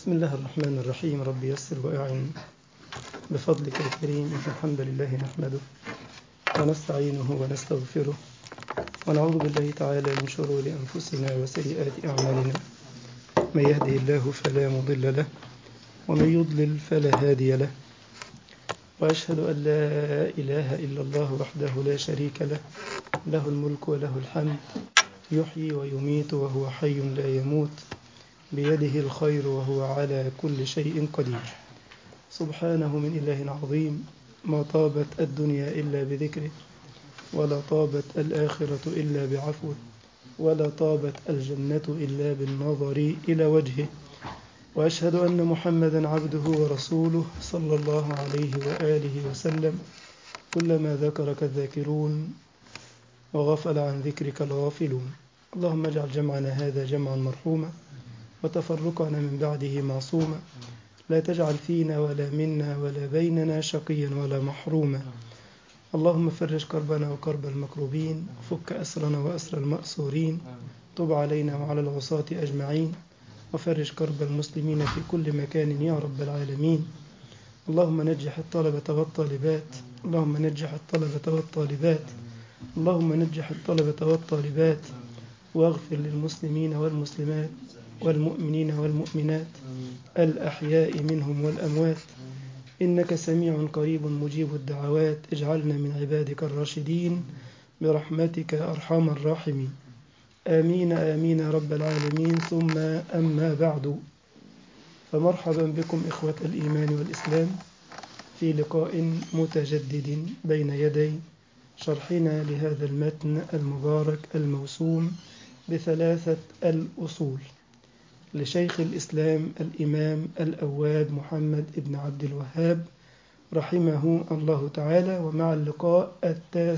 بسم الله الرحمن الرحيم. رب يسر وأعن بفضلك الكريم. إن الحمد لله نحمده ونستعينه ونستغفره ونعوذ بالله تعالى من شرور أنفسنا وسيئات أعمالنا. من يهده الله فلا مضل له ومن يضلل فلا هادي له، وأشهد أن لا إله إلا الله وحده لا شريك له، له الملك وله الحمد، يحيي ويميت وهو حي لا يموت، بيده الخير وهو على كل شيء قدير. سبحانه من إله عظيم، ما طابت الدنيا إلا بذكره، ولا طابت الآخرة إلا بعفوه، ولا طابت الجنة إلا بالنظر إلى وجهه. وأشهد أن محمدا عبده ورسوله صلى الله عليه وآله وسلم. كلما ذكرك الذاكرون وغفل عن ذكرك الغافلون. اللهم اجعل جمعنا هذا جمعا مرحوما وتفرقنا من بعده معصوما، لا تجعل فينا ولا منا ولا بيننا شقيا ولا محروما. اللهم فرج كربنا وكرب المكروبين، وفك أسرنا وأسر المأسورين، تب علينا وعلى العصاة أجمعين، وفرج كرب المسلمين في كل مكان يا رب العالمين. اللهم نجح الطلبة والطالبات، اللهم نجح الطلبة والطالبات، اللهم نجح الطلبة والطالبات، واغفر للمسلمين والمسلمات والمؤمنين والمؤمنات الأحياء منهم والأموات، إنك سميع قريب مجيب الدعوات. اجعلنا من عبادك الراشدين برحمتك أرحم الراحمين. آمين آمين يا رب العالمين. ثم أما بعد، فمرحبا بكم إخوة الإيمان والإسلام في لقاء متجدد بين يدي شرحنا لهذا المتن المبارك الموسوم بثلاثة الأصول لشيخ الإسلام الإمام الأواب محمد بن عبد الوهاب رحمه الله تعالى، ومع اللقاء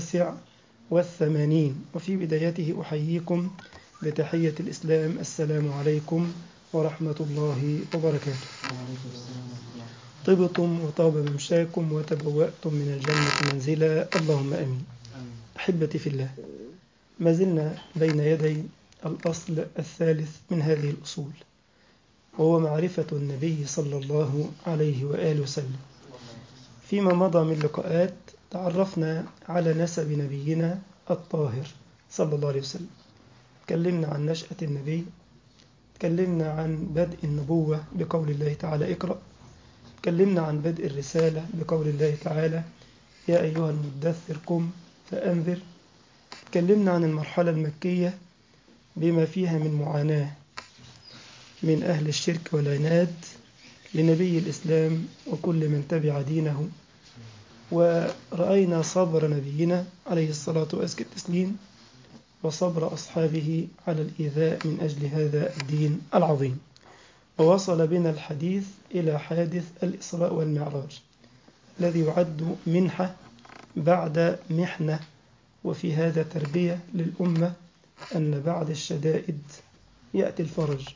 89. وفي بدايته أحييكم بتحية الإسلام: السلام عليكم ورحمة الله وبركاته. طبتم وطاب ممشاكم وتبوأتم من الجنة منزلا، اللهم أمين. أحبتي في الله، ما زلنا بين يدي الأصل الثالث من هذه الأصول، وهو معرفة النبي صلى الله عليه وآله وسلم. فيما مضى من لقاءات تعرفنا على نسب نبينا الطاهر صلى الله عليه وسلم، تكلمنا عن نشأة النبي، تكلمنا عن بدء النبوة بقول الله تعالى اقرأ، تكلمنا عن بدء الرسالة بقول الله تعالى يا أيها المدثر قم فأنذر، تكلمنا عن المرحلة المكية بما فيها من معاناة من أهل الشرك والعناد لنبي الإسلام وكل من تبع دينه، ورأينا صبر نبينا عليه الصلاة وأزكى التسليم وصبر أصحابه على الإيذاء من أجل هذا الدين العظيم. ووصل بنا الحديث إلى حادث الإسراء والمعراج الذي يعد منحة بعد محنة، وفي هذا تربية للأمة أن بعد الشدائد يأتي الفرج،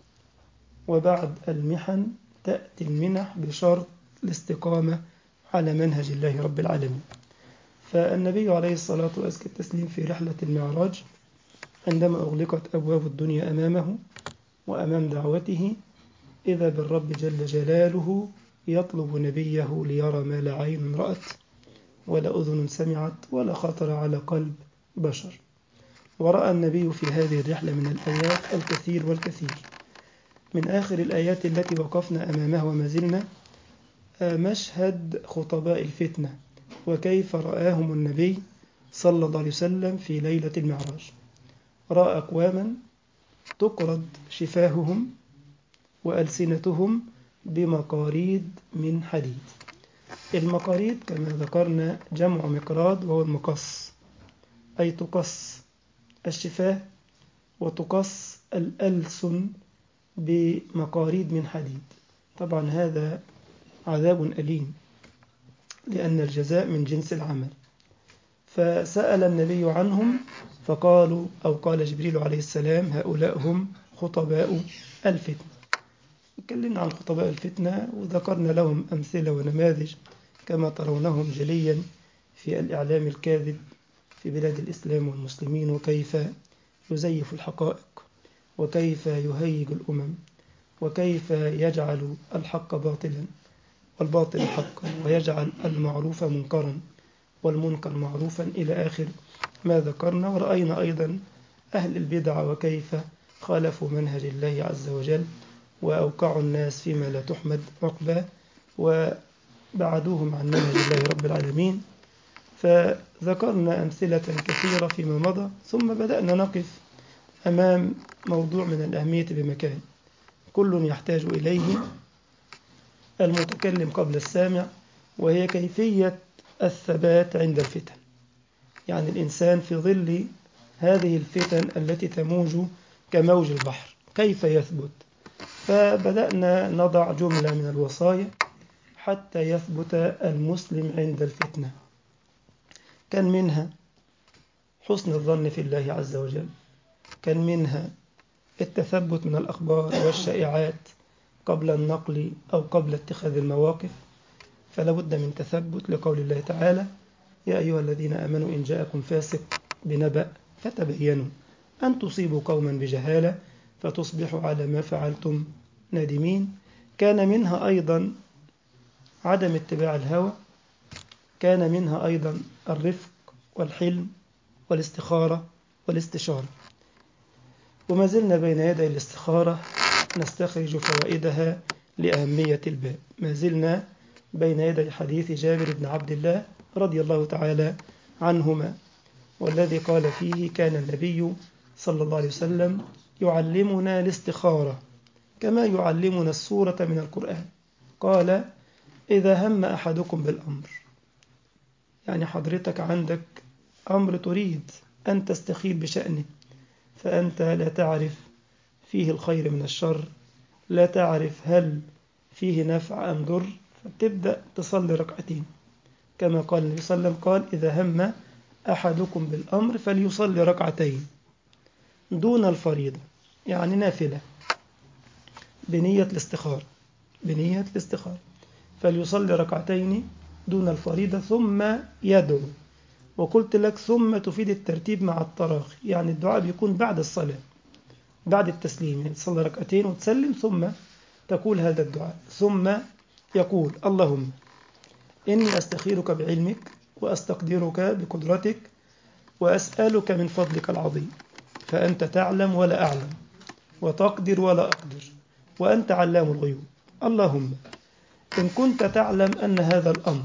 وبعد المحن تأتي المنح بشرط الاستقامة على منهج الله رب العالمين. فالنبي عليه الصلاة وأزكى التسليم في رحلة المعراج عندما أغلقت أبواب الدنيا أمامه وأمام دعوته، إذا بالرب جل جلاله يطلب نبيه ليرى ما لا عين رأت ولا أذن سمعت ولا خطر على قلب بشر. ورأى النبي في هذه الرحلة من الآيات الكثير والكثير. من آخر الآيات التي وقفنا أمامها وما زلنا مشهد خطباء الفتنة، وكيف رآهم النبي صلى الله عليه وسلم في ليلة المعراج. رأى أقواما تقرض شفاههم وألسنتهم بمقاريد من حديد. المقاريد كما ذكرنا جمع مقراض، وهو المقص، أي تقص الشفاه وتقص الألسن بمقاريد من حديد. طبعا هذا عذاب أليم، لأن الجزاء من جنس العمل. فسأل النبي عنهم فقالوا، أو قال جبريل عليه السلام: هؤلاء هم خطباء الفتنة. تكلمنا عن خطباء الفتنة وذكرنا لهم أمثلة ونماذج كما ترونهم جليا في الإعلام الكاذب في بلاد الإسلام والمسلمين، وكيف يزيف الحقائق وكيف يهيج الأمم وكيف يجعل الحق باطلا والباطل حقا، ويجعل المعروف منكرا والمنكر معروفا إلى آخر ما ذكرنا. ورأينا أيضا أهل البدع وكيف خالفوا منهج الله عز وجل وأوقعوا الناس فيما لا تحمد عقباه وبعدوهم عن منهج الله رب العالمين. فذكرنا أمثلة كثيرة فيما مضى، ثم بدأنا نقف أمام موضوع من الأهمية بمكان كل يحتاج إليه المتكلم قبل السامع، وهي كيفية الثبات عند الفتن. يعني الإنسان في ظل هذه الفتن التي تموج كموج البحر كيف يثبت؟ فبدأنا نضع جملة من الوصايا حتى يثبت المسلم عند الفتنة. كان منها حسن الظن في الله عز وجل، كان منها التثبت من الأخبار والشائعات قبل النقل أو قبل اتخاذ المواقف، فلا بد من تثبت لقول الله تعالى: يا أيها الذين آمنوا إن جاءكم فاسق بنبأ فتبينوا أن تصيبوا قوما بجهالة فتصبحوا على ما فعلتم نادمين. كان منها أيضا عدم اتباع الهوى، كان منها أيضا الرفق والحلم والاستخارة والاستشارة. وما زلنا بين يدي الاستخارة نستخرج فوائدها لأهمية الباب. ما زلنا بين يدي حديث جابر بن عبد الله رضي الله تعالى عنهما، والذي قال فيه: كان النبي صلى الله عليه وسلم يعلمنا الاستخارة كما يعلمنا السورة من القرآن. قال: إذا هم أحدكم بالأمر، يعني حضرتك عندك أمر تريد أن تستخير بشأنه، فأنت لا تعرف فيه الخير من الشر، لا تعرف هل فيه نفع أم ضر، فتبدأ تصلي ركعتين كما قال النبي صلى الله عليه وسلم: قال: إذا هم أحدكم بالأمر فليصلي ركعتين دون الفريضة، يعني نافلة بنية الاستخارة، فليصلي ركعتين دون الفريضة ثم يدعو. وقلت لك ثم تفيد الترتيب مع التراخي، يعني الدعاء بيكون بعد الصلاة بعد التسليم، يعني تصلي ركعتين وتسلم ثم تقول هذا الدعاء، ثم يقول: اللهم إني أستخيرك بعلمك وأستقدرك بقدرتك وأسألك من فضلك العظيم، فأنت تعلم ولا أعلم وتقدر ولا أقدر وأنت علام الغيوب. اللهم إن كنت تعلم أن هذا الأمر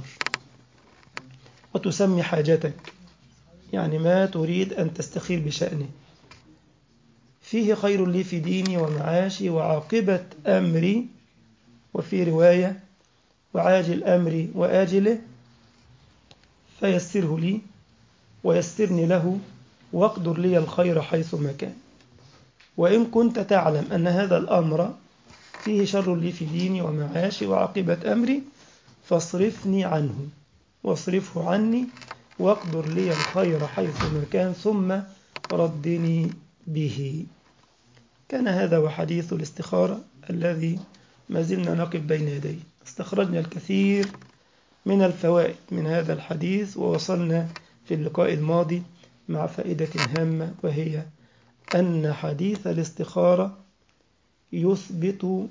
وتسمي حاجتك، يعني ما تريد أن تستخير بشأنه، فيه خير لي في ديني ومعاشي وعاقبة أمري، وفي رواية وعاجل أمري وآجله، فيسره لي ويسرني له واقدر لي الخير حيثما كان. وإن كنت تعلم أن هذا الأمر فيه شر لي في ديني ومعاشي وعاقبة أمري، فاصرفني عنه واصرفه عني واقدر لي الخير حيثما كان ثم ردني به. كان هذا وحديث الاستخارة الذي ما زلنا نقف بين يديه. استخرجنا الكثير من الفوائد من هذا الحديث، ووصلنا في اللقاء الماضي مع فائدة هامة، وهي أن حديث الاستخارة يثبت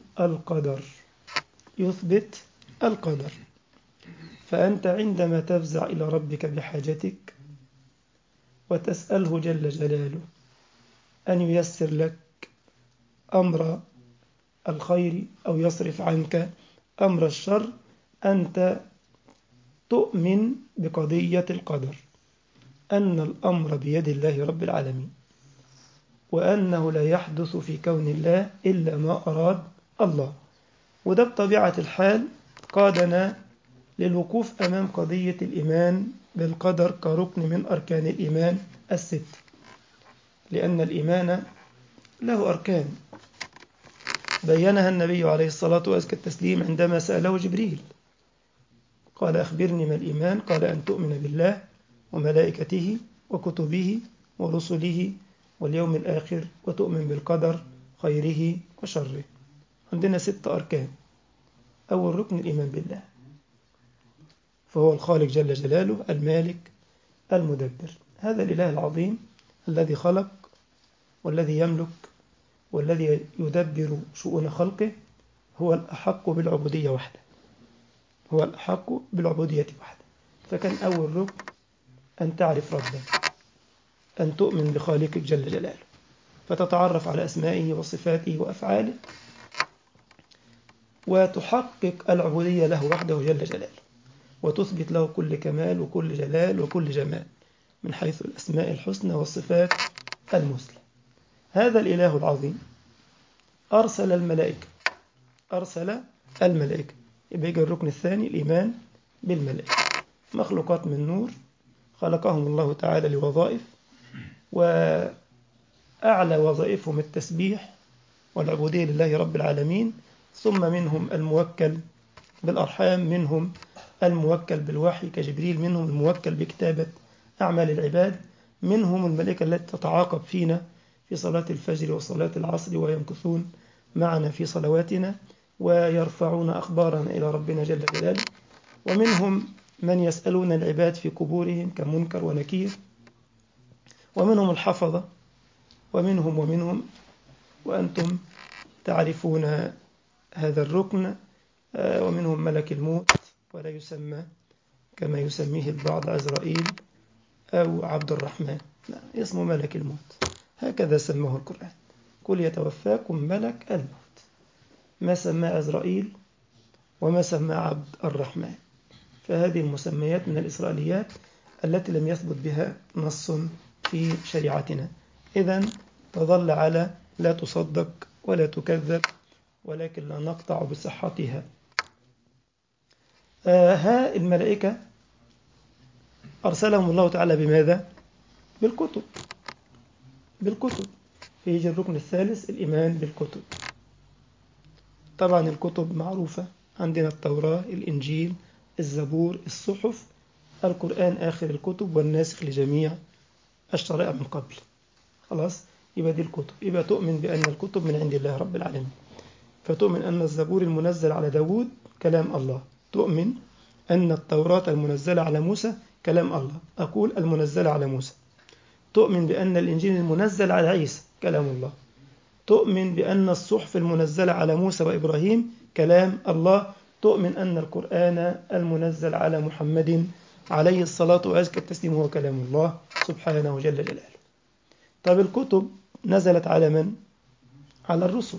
القدر. فأنت عندما تفزع إلى ربك بحاجتك وتسأله جل جلاله أن ييسر لك أمر الخير أو يصرف عنك أمر الشر، أنت تؤمن بقضية القدر، أن الأمر بيد الله رب العالمين، وأنه لا يحدث في كون الله إلا ما أراد الله. وده بطبيعة الحال قادنا للوقوف أمام قضية الإيمان بالقدر كركن من أركان الإيمان الست، لأن الإيمان له أركان بينها النبي عليه الصلاة والتسليم عندما سأله جبريل، قال: أخبرني ما الإيمان؟ قال: أن تؤمن بالله وملائكته وكتبه ورسله واليوم الآخر وتؤمن بالقدر خيره وشره. عندنا 6 أركان. أول ركن الإيمان بالله، فهو الخالق جل جلاله، المالك المدبر، هذا الإله العظيم الذي خلق والذي يملك والذي يدبر شؤون خلقه هو الأحق بالعبودية وحده، هو الأحق بالعبودية وحده. فكان أول ركن أن تعرف ربك، أن تؤمن بخالقك جل جلاله، فتتعرف على أسمائه وصفاته وأفعاله، وتحقق العبودية له وحده جل جلاله، وتثبت له كل كمال وكل جلال وكل جمال من حيث الأسماء الحسنى والصفات المثلى. هذا الإله العظيم أرسل الملائكة، أرسل الملائكة. يبقى يجي الركن الثاني الإيمان بالملائكة، مخلوقات من نور خلقهم الله تعالى لوظائف، وأعلى وظائفهم التسبيح والعبودية لله رب العالمين. ثم منهم الموكل بالأرحام، منهم الموكل بالوحي كجبريل، منهم الموكل بكتابة أعمال العباد، منهم الملائكة التي تتعاقب فينا في صلاة الفجر وصلاة العصر، ويمكثون معنا في صلواتنا ويرفعون أخبارنا إلى ربنا جل جلاله. ومنهم من يسألون العباد في قبورهم كمنكر ونكير، ومنهم الحفظة، ومنهم وأنتم تعرفون هذا الركن. ومنهم ملك الموت، ولا يسمى كما يسميه البعض عزرائيل أو عبد الرحمن، لا، اسمه ملك الموت، هكذا سماه القرآن، قل يتوفاكم ملك الموت. ما سمى عزرائيل وما سمى عبد الرحمن. فهذه المسميات من الإسرائيليات التي لم يثبت بها نص في شريعتنا، إذن تظل على لا تصدق ولا تكذب، ولكن لا نقطع بصحتها. ها الملائكة أرسلهم الله تعالى بماذا؟ بالكتب، بالكتب. فيجي الركن الثالث الإيمان بالكتب. طبعا الكتب معروفة عندنا: التوراة، الإنجيل، الزبور، الصحف، القرآن آخر الكتب والناسخ لجميع الشرائع من قبل. خلاص، يبقى دي الكتب. يبقى تؤمن بأن الكتب من عند الله رب العالمين، فتؤمن أن الزبور المنزل على داود كلام الله، تؤمن أن التوراة المنزلة على موسى كلام الله، أقول المنزلة على موسى. تؤمن بأن الإنجيل المنزل على عيسى كلام الله. تؤمن بأن الصحف المنزلة على موسى وإبراهيم كلام الله. تؤمن أن القرآن المنزل على محمد عليه الصلاة وأزكى التسليم هو كلام الله سبحانه جل جلاله. طب الكتب نزلت على من؟ على الرسل.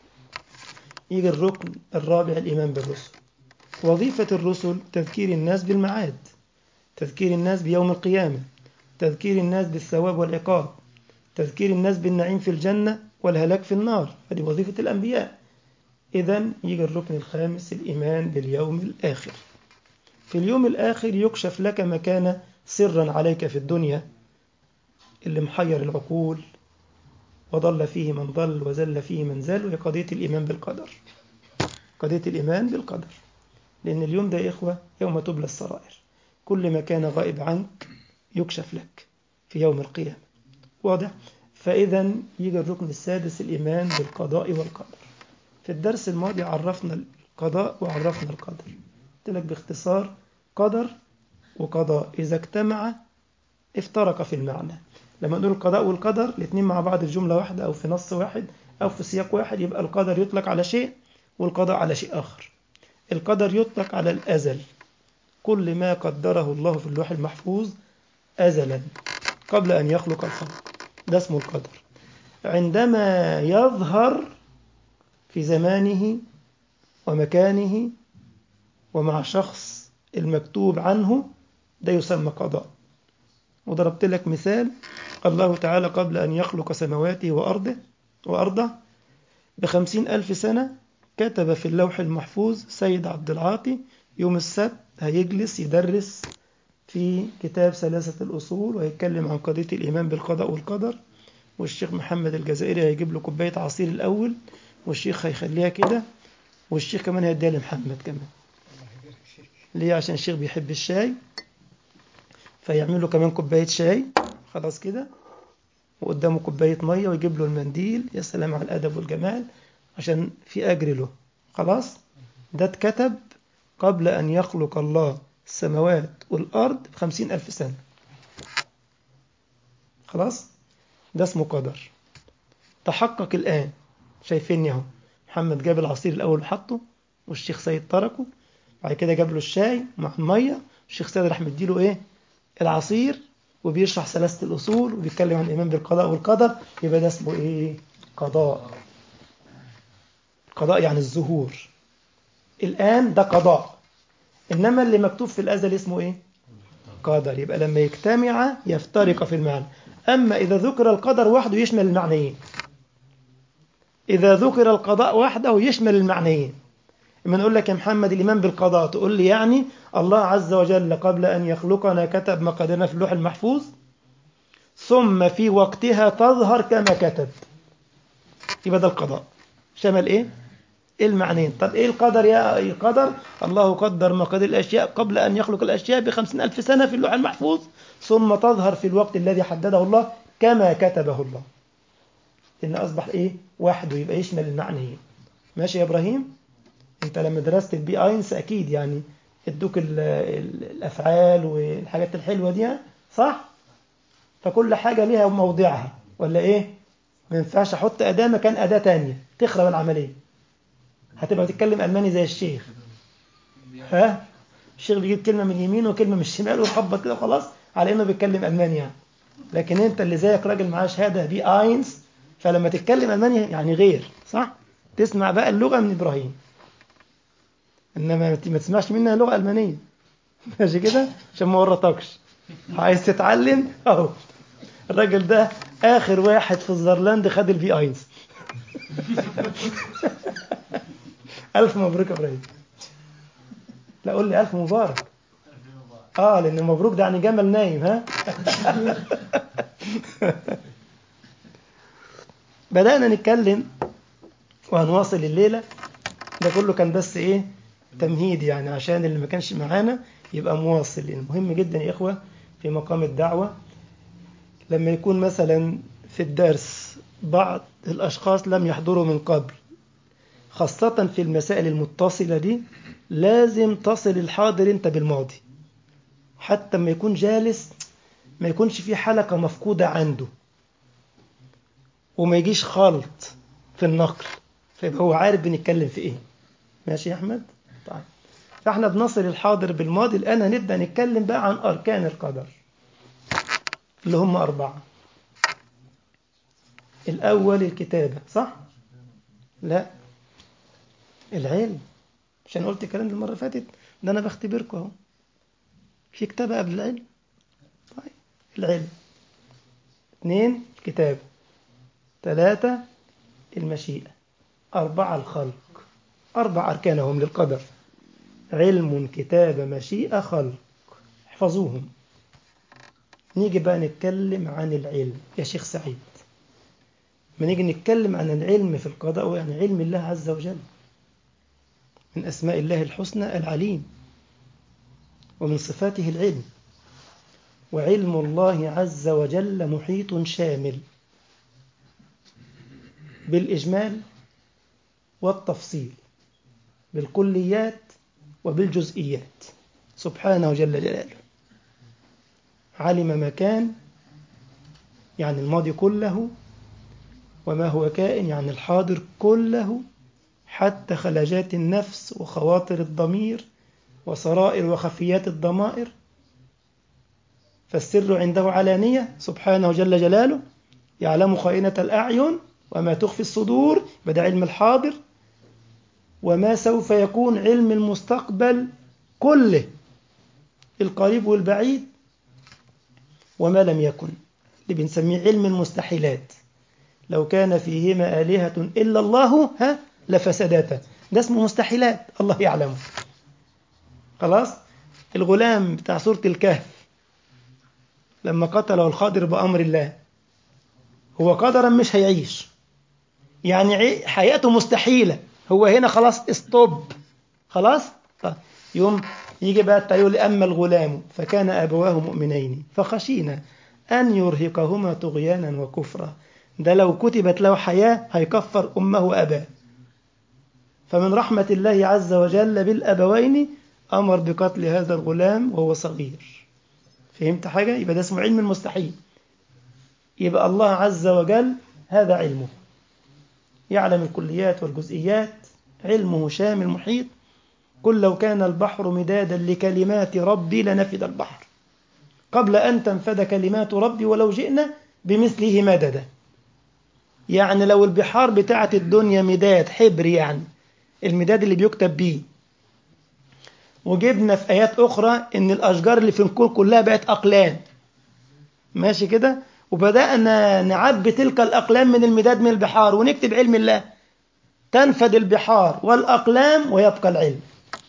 يجي الركن الرابع الإيمان بالرسل. وظيفة الرسل تذكير الناس بالمعاد، تذكير الناس بيوم القيامة، تذكير الناس بالثواب والعقاب، تذكير الناس بالنعيم في الجنة والهلاك في النار. هذه وظيفة الأنبياء. إذن يجي الركن الخامس الإيمان باليوم الآخر. في اليوم الآخر يكشف لك ما كان سرا عليك في الدنيا، اللي محير العقول وضل فيه من ضل وزل فيه من زل، وهي قضية الإيمان بالقدر، قضية الإيمان بالقدر. لأن اليوم ده يا إخوة يوم تبلى السرائر، كل ما كان غائب عنك يكشف لك في يوم القيامة. واضح؟ فإذا يجي الركن السادس الإيمان بالقضاء والقدر. في الدرس الماضي عرفنا القضاء وعرفنا القدر، قلت لك باختصار: قدر وقضاء إذا اجتمع افترق في المعنى. لما نقول القضاء والقدر الاثنين مع بعض في جملة واحدة أو في نص واحد أو في سياق واحد، يبقى القدر يطلق على شيء والقضاء على شيء آخر. القدر يطلق على الأزل، كل ما قدره الله في اللوح المحفوظ أزلا قبل أن يخلق الخلق، ده اسمه القدر. عندما يظهر في زمانه ومكانه ومع شخص المكتوب عنه، ده يسمى قضاء. وضربت لك مثال: الله تعالى قبل أن يخلق سماواته وأرضه ب50,000 سنة كتب في اللوح المحفوظ سيد عبد العاطي يوم السبت هيجلس يدرس في كتاب ثلاثة الأصول ويتكلم عن قضية الإيمان بالقضاء والقدر، والشيخ محمد الجزائري هيجيب له كوباية عصير الأول، والشيخ هيخليها كده، والشيخ كمان هيديها لمحمد كمان. ليه؟ عشان الشيخ بيحب الشاي، فيعمل له كمان كوباية شاي، خلاص كده، وقدامه كوباية مية، ويجيب له المنديل. يا سلام على الأدب والجمال، عشان في أجر له. خلاص، ده اتكتب قبل أن يخلق الله السماوات والأرض ب50,000 سنة. خلاص، ده اسمه قدر، تحقق الآن. شايفيني اهو، محمد جاب العصير الأول وحطه، والشيخ سيد تركه، بعد كده جاب له الشاي مع المية، الشيخ سيد راح مديله إيه؟ العصير، وبيشرح ثلاثة الأصول وبيتكلم عن الإيمان بالقضاء والقدر. يبقى ده اسمه إيه؟ قضاء. قضاء يعني الظهور. الآن ده قضاء، إنما اللي مكتوب في الأزل اسمه إيه؟ قدر. يبقى لما يجتمع يفترق في المعنى. أما إذا ذكر القدر وحده يشمل المعنيين، إذا ذكر القضاء وحده يشمل المعنيين. لما نقول لك يا محمد الإيمان بالقضاء، تقول لي يعني الله عز وجل قبل أن يخلقنا كتب مقاديرنا في اللوح المحفوظ، ثم في وقتها تظهر كما كتب. يبقى ده القضاء، شمل إيه؟ المعنيين. طب إيه القدر؟ يا القدر الله قدر مقادير الأشياء قبل أن يخلق الأشياء ب50,000 سنة في اللوح المحفوظ، ثم تظهر في الوقت الذي حدده الله كما كتبه الله. إن أصبح إيه؟ وحده، يبقى يشمل المعنيين. ماشي يا إبراهيم؟ أنت لما درست البي آينس أكيد يعني ادوك الأفعال والحاجات الحلوة دي، صح؟ فكل حاجة ليها موضعها، ولا إيه؟ ما ينفعش أحط أداة مكان أداة تانية تخرب العملية. هتبقى تتكلم ألماني زي الشيخ. ها؟ الشيخ بيجيب كلمة من يمين وكلمة من الشمال ويخبط كده خلاص على إنه بيتكلم ألماني يعني. لكن أنت اللي زيك راجل معاه شهادة بي آينس، فلما تتكلم ألماني يعني غير، صح؟ تسمع بقى اللغة من إبراهيم، إنما ما تسمعش منها لغة ألمانية. ماشي كده؟ عشان ما ورطكش. عايز تتعلم أهو، الراجل ده آخر واحد في الزرلاند خد البي آينس. ألف مبروك يا إبراهيم. لا قول لي ألف مبارك. لأن مبروك ده يعني جمل نايم. ها. بدأنا نتكلم وهنواصل الليلة. ده كله كان بس إيه؟ تمهيد يعني، عشان اللي ما كانش معانا يبقى مواصل. لأن مهم جدا يا إخوة في مقام الدعوة لما يكون مثلا في الدرس بعض الأشخاص لم يحضروا من قبل، خاصة في المسائل المتصلة دي، لازم تصل الحاضر انت بالماضي، حتى ما يكون جالس ما يكونش في حلقة مفقودة عنده، وما يجيش خالط في النقل، فيبقى هو عارف بنتكلم في ايه. ماشي يا أحمد؟ طيب، فاحنا بنصل الحاضر بالماضي. الآن هنبدأ نتكلم بقى عن أركان القدر اللي هم 4. الأول الكتابة، صح؟ لا، العلم. عشان قلت الكلام ده المرة اللي فاتت، ده أنا بختبركم أهو. في كتابة قبل العلم؟ طيب، العلم. 2 الكتابة. 3 المشيئة. 4 الخلق. 4 أركانهم للقدر: علم، كتابة، مشيئة، خلق. احفظوهم. نيجي بقى نتكلم عن العلم يا شيخ سعيد. ما نيجي نتكلم عن العلم في القضاء، يعني علم الله عز وجل. من أسماء الله الحسنى العليم، ومن صفاته العلم. وعلم الله عز وجل محيط شامل بالإجمال والتفصيل، بالكليات وبالجزئيات، سبحانه جل جلاله. علم ما كان يعني الماضي كله، وما هو كائن يعني الحاضر كله، حتى خلجات النفس وخواطر الضمير وسرائر وخفيات الضمائر. فالسر عنده علانية سبحانه جل جلاله، يعلم خائنة الأعين وما تخفي الصدور، بدأ علم الحاضر. وما سوف يكون علم المستقبل كله، القريب والبعيد. وما لم يكن، اللي بنسميه علم المستحيلات. لو كان فيهما آلهة إلا الله لفسدتا، ده اسمه مستحيلات الله يعلمه. خلاص. الغلام بتاع سورة الكهف لما قتله الخضر بأمر الله، هو قدرا مش هيعيش، يعني حياته مستحيلة، هو هنا خلاص استوب. خلاص. طيب. يوم يجي بقى يقول أما الغلام فكان أبواه مؤمنين فخشينا أن يرهقهما طغيانا وكفرا. ده لو كتبت له حياة هيكفر أمه وأباه. فمن رحمة الله عز وجل بالأبوين أمر بقتل هذا الغلام وهو صغير. فهمت حاجة؟ يبقى ده اسمه علم المستحيل. يبقى الله عز وجل هذا علمه. يعلم الكليات والجزئيات، علمه شامل محيط. قل لو كان البحر مدادا لكلمات ربي لنفد البحر قبل أن تنفد كلمات ربي ولو جئنا بمثله مددا. يعني لو البحار بتاعت الدنيا مداد حبر، يعني المداد اللي بيكتب بيه، وجبنا في آيات أخرى إن الأشجار اللي في الكون كلها بقت أقلام، ماشي كده، وبدأنا نعبي تلك الأقلام من المداد من البحار ونكتب علم الله، تنفد البحار والأقلام ويبقى العلم.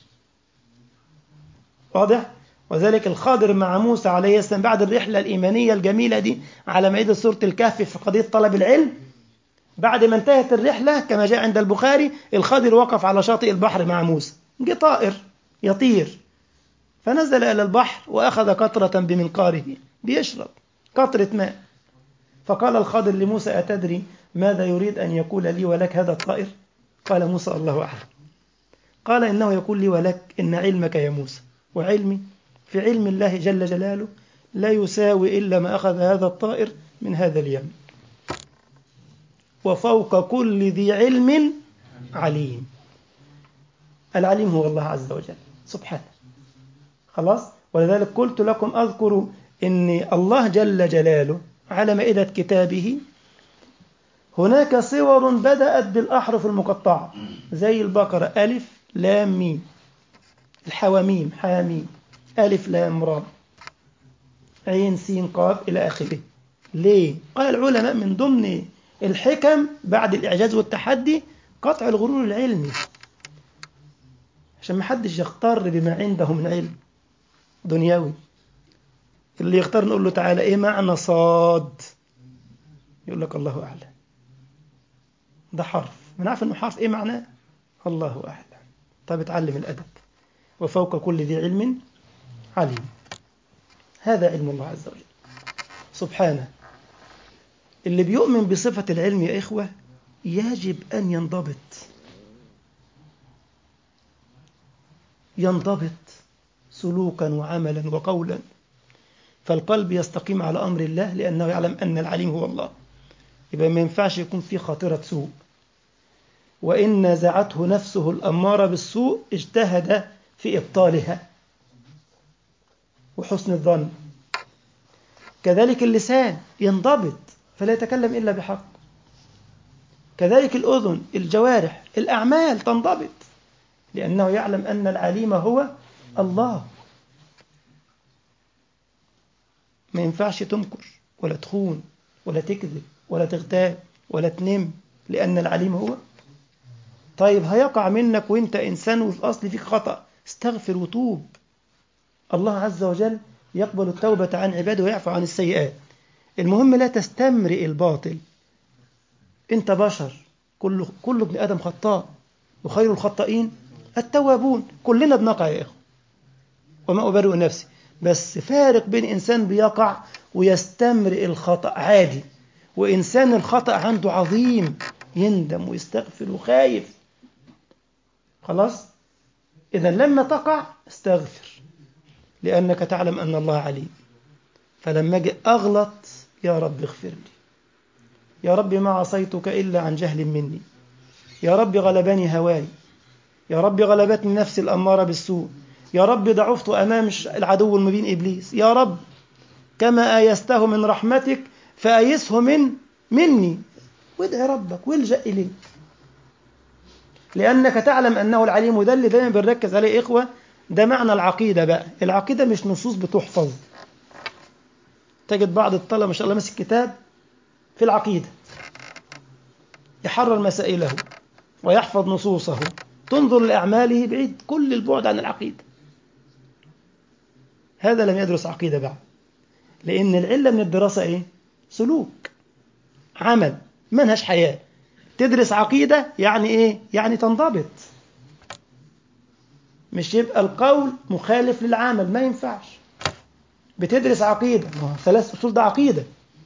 واضح؟ وذلك الخضر مع موسى عليه السلام بعد الرحلة الإيمانية الجميلة دي على مائدة سورة الكهف في قضية طلب العلم، بعد ما انتهت الرحلة كما جاء عند البخاري الخضر وقف على شاطئ البحر مع موسى، جه طائر يطير فنزل إلى البحر وأخذ قطرة بمنقاره بيشرب قطرة ماء، فقال الخضر لموسى أتدري ماذا يريد أن يقول لي ولك هذا الطائر؟ قال موسى الله أعلم. قال إنه يقول لي ولك إن علمك يا موسى وعلمي في علم الله جل جلاله لا يساوي إلا ما أخذ هذا الطائر من هذا اليم، وفوق كل ذي علم عليم. العليم هو الله عز وجل سبحانه. خلاص؟ ولذلك قلت لكم أذكر إن الله جل جلاله على مائدة كتابه هناك صور بدأت بالأحرف المقطعة زي البقرة ألف لام ميم، الحواميم حاميم ألف لام را عين سين قاف إلى آخره. ليه؟ قال العلماء من ضمن الحكم بعد الإعجاز والتحدي قطع الغرور العلمي، عشان ما حدش يغتر بما عنده من علم دنيوي. اللي يختار نقول له تعالى إيه معنى صاد؟ يقول لك الله أعلم، ده حرف، من عارف إنه حرف إيه معناه؟ الله أعلم. طب اتعلم الأدب، وفوق كل ذي علم عليم. هذا علم الله عز وجل سبحانه. اللي بيؤمن بصفة العلم يا إخوة يجب أن ينضبط سلوكا وعملا وقولا، فالقلب يستقيم على أمر الله لأنه يعلم أن العليم هو الله. يبقى ما ينفعش يكون في خاطرة سوء، وإن نزعته نفسه الأمارة بالسوء اجتهد في إبطالها وحسن الظن. كذلك اللسان ينضبط فلا يتكلم إلا بحق، كذلك الأذن، الجوارح، الأعمال تنضبط لأنه يعلم أن العليم هو الله. ما ينفعش تنكر ولا تخون ولا تكذب ولا تغتاب ولا تنم لأن العليم هو. طيب هيقع منك وانت إنسان وفي أصل فيك خطأ، استغفر وتوب. الله عز وجل يقبل التوبة عن عباده ويعفو عن السيئات. المهم لا تستمرئ الباطل، انت بشر، كل ابن آدم خطاء وخير الخطائين التوابون. كلنا بنقع يا إخوة وما أبرئ نفسي، بس فارق بين إنسان بيقع ويستمرئ الخطأ عادي، وإنسان الخطأ عنده عظيم يندم ويستغفر وخايف. خلاص؟ إذا لما تقع استغفر لأنك تعلم أن الله عليم. فلما أجي أغلط يا رب اغفر لي، يا رب ما عصيتك إلا عن جهل مني، يا رب غلبني هواي، يا رب غلبتني نفسي الأمارة بالسوء، يا رب ضعفت أمام العدو المبين إبليس، يا رب كما آيسته من رحمتك فآيسه مني. وادعي ربك والجأ إليه لأنك تعلم أنه العليم. وده اللي دايما بنركز عليه إخوة، ده معنى العقيدة بقى. العقيدة مش نصوص بتحفظ. تجد بعض الطلبة ما شاء الله ماسك كتاب في العقيدة يحرر مسائله ويحفظ نصوصه، تنظر لأعماله بعيد كل البعد عن العقيدة. هذا لم يدرس عقيدة بعد، لأن العلة من الدراسة إيه؟ سلوك، عمل، منهج حياة. تدرس عقيدة يعني إيه؟ يعني تنضبط، مش يبقى القول مخالف للعمل، ما ينفعش. بتدرس عقيدة، 3 أصول ده عقيدة،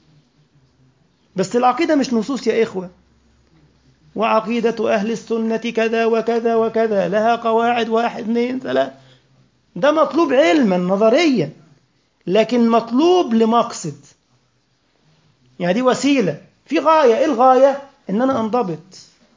بس العقيدة مش نصوص يا إخوة. وعقيدة أهل السنة كذا وكذا وكذا لها قواعد 1 2 3. ده مطلوب علما نظريا، لكن مطلوب لمقصد. يعني دي وسيلة في غاية. إيه الغاية؟ إن أنا أنضبط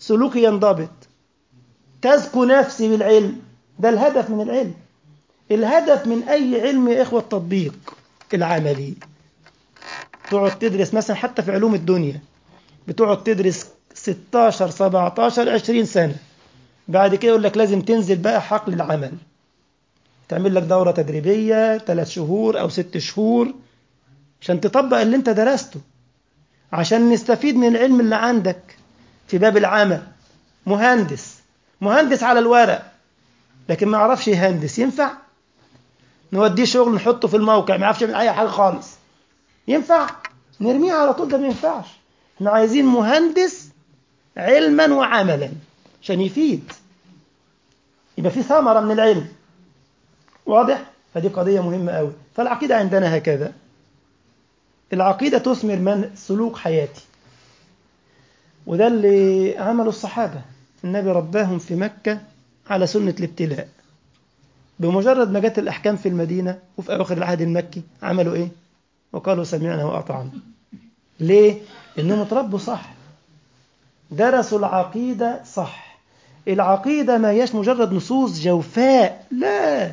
سلوكي ينضبط، تزكو نفسي بالعلم. ده الهدف من العلم. الهدف من أي علم يا إخوة التطبيق العملي. تقعد تدرس مثلا حتى في علوم الدنيا، بتقعد تدرس 16 17 20 سنة، بعد كده يقول لك لازم تنزل بقى حقل العمل، تعمل لك دورة تدريبية 3 شهور أو 6 شهور عشان تطبق اللي انت درسته، عشان نستفيد من العلم اللي عندك في باب العمل. مهندس على الورق لكن ما يعرفش يهندس، ينفع؟ نوديه شغل نحطه في الموقع ما يعرفش يعمل أي حاجة خالص، ينفع؟ نرميه على طول، ده ما ينفعش. احنا عايزين مهندس علما وعملا عشان يفيد، يبقى في ثمرة من العلم. واضح؟ فدي قضية مهمة قوي. فالعقيدة عندنا هكذا، العقيدة تثمر من سلوك حياتي، وده اللي عمله الصحابة. النبي رباهم في مكة على سنة الابتلاء. بمجرد ما جت الأحكام في المدينة وفي أواخر العهد المكي عملوا إيه؟ وقالوا سمعنا وأطعنا. ليه؟ إنهم اتربوا صح، درسوا العقيدة صح. العقيدة ما هيش مجرد نصوص جوفاء، لا.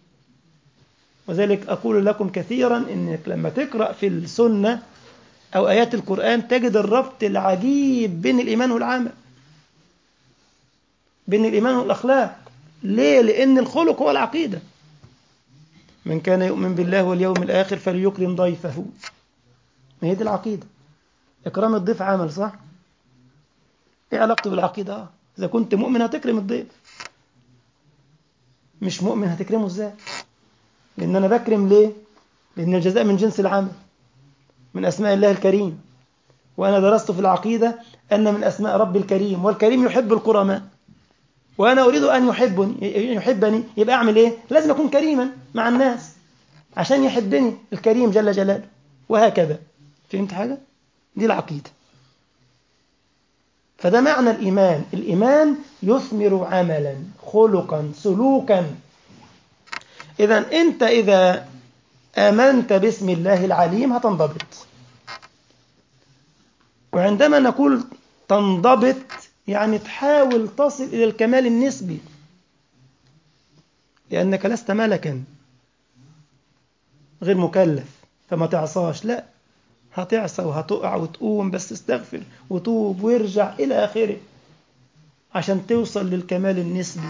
وذلك أقول لكم كثيرا إنك لما تقرأ في السنة أو آيات القرآن تجد الربط العجيب بين الإيمان والعمل، بين الإيمان والأخلاق. ليه؟ لأن الخلق هو العقيدة. من كان يؤمن بالله واليوم الآخر فليكرم ضيفه. ما هي دي العقيدة. إكرام الضيف عمل، صح؟ إيه علاقته بالعقيدة؟ إذا كنت مؤمن هتكرم الضيف، مش مؤمن هتكرمه إزاي؟ لأن أنا بكرم ليه؟ لأن الجزاء من جنس العمل، من أسماء الله الكريم. وأنا درست في العقيدة أن من أسماء رب الكريم، والكريم يحب الكرماء، وأنا أريد أن يحبني، يبقى أعمل إيه؟ لازم أكون كريما مع الناس عشان يحبني الكريم جل جلاله، وهكذا. فهمت حاجة؟ دي العقيدة. فده معنى الإيمان. الإيمان يثمر عملا، خلقا، سلوكا. إذا آمنت باسم الله العليم هتنضبط. وعندما نقول تنضبط يعني تحاول تصل إلى الكمال النسبي، لأنك لست ملكا غير مكلف فما تعصاش، لا، هتعصى وهتقع وتقوم، بس استغفر وتوب وارجع إلى آخره عشان توصل للكمال النسبي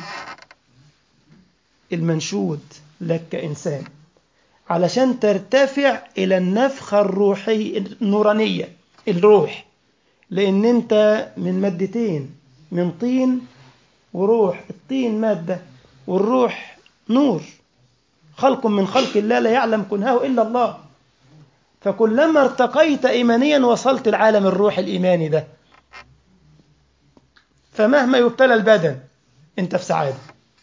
المنشود لك كإنسان، علشان ترتفع إلى النفخة الروحية النورانية، الروح. لأن أنت من مادتين، من طين وروح. الطين مادة والروح نور، خلق من خلق الله لا يعلم كنهه إلا الله. فكلما ارتقيت إيمانيا وصلت العالم الروح الإيماني ده، فمهما يبتلى البدن أنت في سعادة.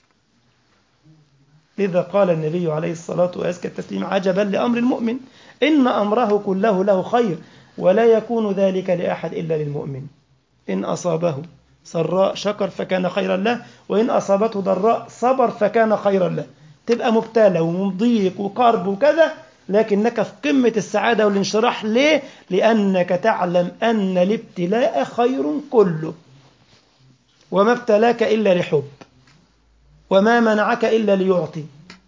لذا قال النبي عليه الصلاة وأزكى التسليم: عجبا لأمر المؤمن إن أمره كله له خير ولا يكون ذلك لأحد إلا للمؤمن. إن أصابه سراء شكر فكان خيرا له، وإن أصابته ضراء صبر فكان خيرا له. تبقى مبتلى ومضيق وقرب وكذا، لكنك في قمة السعادة والانشراح. ليه؟ لأنك تعلم أن الابتلاء خير كله، وما ابتلاك إلا لحب، وما منعك إلا ليعطي.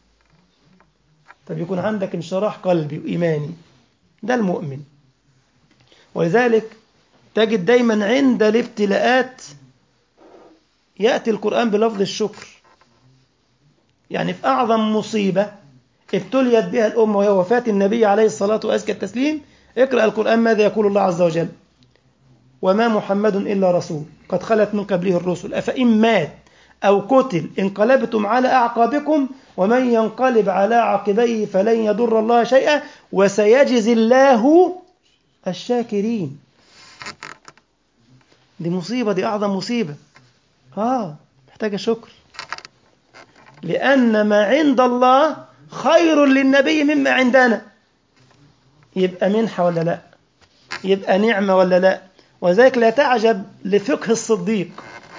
فبيكون عندك انشراح قلبي وإيماني، ده المؤمن. ولذلك تجد دايما عند الابتلاءات يأتي القرآن بلفظ الشكر. يعني في أعظم مصيبة ابتليت بها الأمة وهي وفاة النبي عليه الصلاة وأزكى التسليم، اقرأ القرآن ماذا يقول الله عز وجل: وما محمد إلا رسول قد خلت من قبله الرسل أفإن مات أو قتل انقلبتم على أعقابكم ومن ينقلب على عقبيه فلن يضر الله شيئا وسيجزي الله الشاكرين. دي مصيبة، دي أعظم مصيبة. محتاجة شكر، لأن ما عند الله خير للنبي مما عندنا. يبقى منحة ولا لا؟ يبقى نعمة ولا لا؟ وذلك لا تعجب لفقه الصديق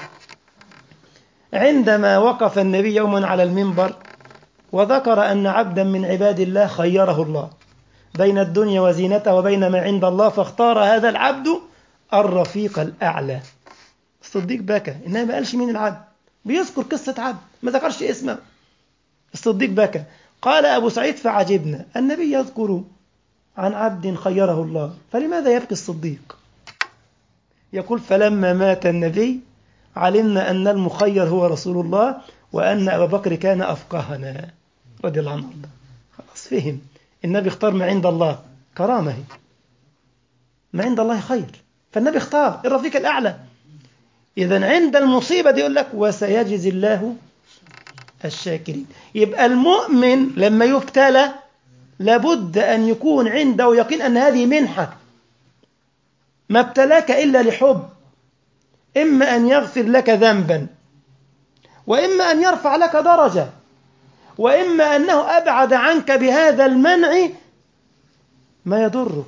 عندما وقف النبي يوما على المنبر وذكر أن عبدا من عباد الله خيره الله بين الدنيا وزينتها وبين ما عند الله، فاختار هذا العبد الرفيق الأعلى. الصديق بكى، إنما ما قالش مين العبد، بيذكر قصة عبد ما ذكرش اسمه. الصديق بكى. قال أبو سعيد فعجبنا، النبي يذكر عن عبد خيره الله، فلماذا يبكي الصديق؟ يقول فلما مات النبي علمنا أن المخير هو رسول الله، وأن أبا بكر كان أفقهنا رضي الله عنه. خلاص فهم، النبي اختار ما عند الله، كرامه، ما عند الله خير، فالنبي اختار الرفيق الأعلى. إذن عند المصيبة دي يقول لك وسيجزي الله الشاكرين. يبقى المؤمن لما يبتلى لابد أن يكون عنده يقين أن هذه منحة، ما ابتلاك إلا لحب، إما أن يغفر لك ذنبا، وإما أن يرفع لك درجة، وإما أنه أبعد عنك بهذا المنع ما يضرك.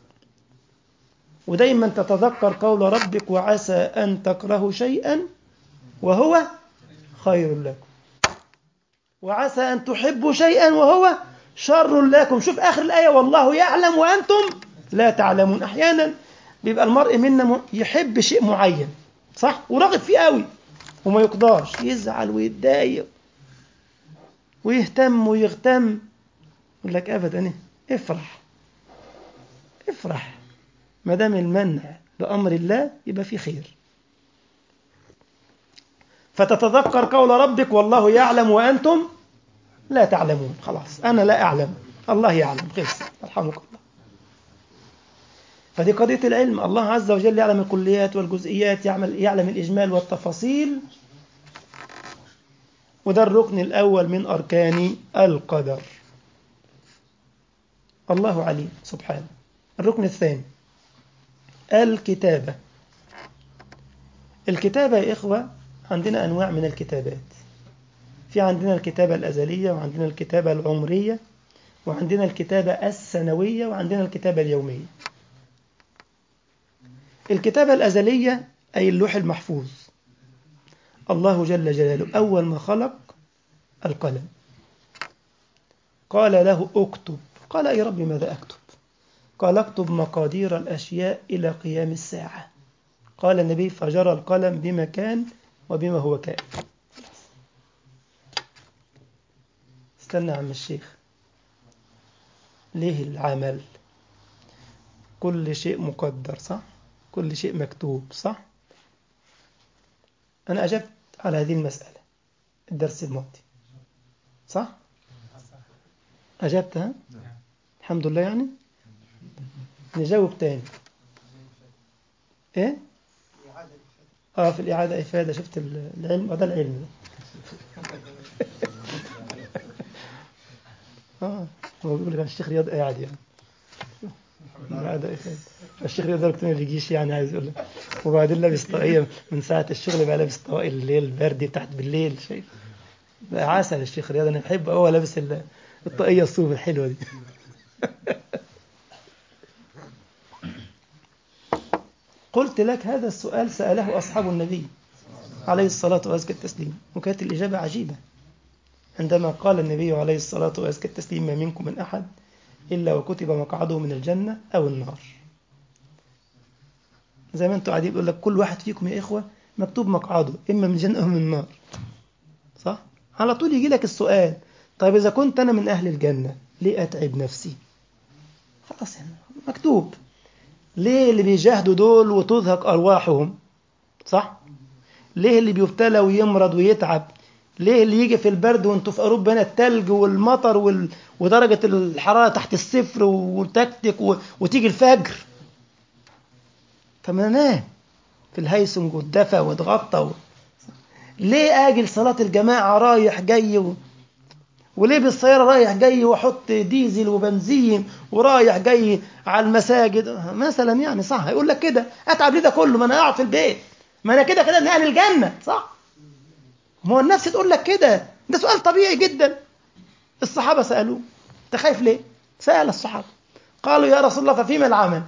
ودايما تتذكر قول ربك وعسى أن تكرهوا شيئا وهو خير لكم، وعسى أن تحبوا شيئا وهو شر لكم. شوف آخر الآية والله يعلم وأنتم لا تعلمون. أحيانا بيبقى المرء منا يحب شيء معين صح وراغب فيه قوي وما يقدرش، يزعل ويتضايق ويهتم ويغتم. يقول لك أبدا افرح افرح، ما دام المنع لأمر الله يبقى في خير. فتتذكر قول ربك والله يعلم وأنتم لا تعلمون. خلاص أنا لا أعلم، الله يعلم، خلص، رحمك الله. فدي قضية العلم، الله عز وجل يعلم الكليات والجزئيات، يعلم الإجمال والتفاصيل، وده الركن الأول من أركان القدر. الله عليم سبحانه. الركن الثاني الكتابة. الكتابة يا إخوة عندنا أنواع من الكتابات، في عندنا الكتابة الأزلية، وعندنا الكتابة العمرية، وعندنا الكتابة السنوية، وعندنا الكتابة اليومية. الكتابة الأزلية أي اللوح المحفوظ. الله جل جلاله أول ما خلق القلم قال له اكتب، قال يا رب ماذا أكتب؟ قال اكتب مقادير الأشياء إلى قيام الساعة. قال النبي فجرى القلم بما كان وبما هو كائن. استنى يا عم الشيخ، ليه العمل؟ كل شيء مقدر صح؟ كل شيء مكتوب صح؟ أنا أجبت على هذه المسألة الدرس الماضي صح؟ أجبتها؟ الحمد لله. يعني نجاوب تاني. إيه؟ في الإعادة إفادة. شفت العلم؟ ده العلم هو بيقول لك الشيخ رياض قاعد يعني الإعادة إفادة. الشيخ رياض ده ما بيجيش يعني، عايز يقول لك. وبعدين لابس طاقية من ساعة الشغل، بقى لابس طاقية الليل البردي بتاعت بالليل، شايف بقى عسل الشيخ رياض. أنا بحب هو لابس الطاقية الصوف الحلوة دي. قلت لك هذا السؤال سأله أصحاب النبي عليه الصلاة وأزكى التسليم، وكانت الإجابة عجيبة. عندما قال النبي عليه الصلاة وأزكى التسليم ما منكم من أحد إلا وكتب مقعده من الجنة أو النار. زي ما أنتم قاعدين بيقول لك كل واحد فيكم يا إخوة مكتوب مقعده إما من الجنة أو من النار صح؟ على طول يجي لك السؤال، طيب إذا كنت أنا من أهل الجنة ليه أتعب نفسي؟ خلاص يعني مكتوب. ليه اللي بيجاهدوا دول وتزهق أرواحهم صح؟ ليه اللي بيبتلى ويمرض ويتعب؟ ليه اللي يجي في البرد وانتوا في أوروبا هنا التلج والمطر ودرجة الحرارة تحت الصفر وتكتك وتيجي الفجر؟ طب ما انام في الهيسنج والدفا واتغطى ليه آجل صلاة الجماعة رايح جاي وليه بالسيارة رايح جاي واحط ديزل وبنزين ورايح جاي على المساجد مثلا يعني صح؟ هيقول لك كده اتعب ليه ده كله؟ ما انا اقعد في البيت، ما انا كده من اهل الجنة صح؟ ما هو النفس تقول لك كده، ده سؤال طبيعي جدا. الصحابة سألوه انت خايف ليه؟ سأل الصحابة قالوا يا رسول الله ففيما العمل؟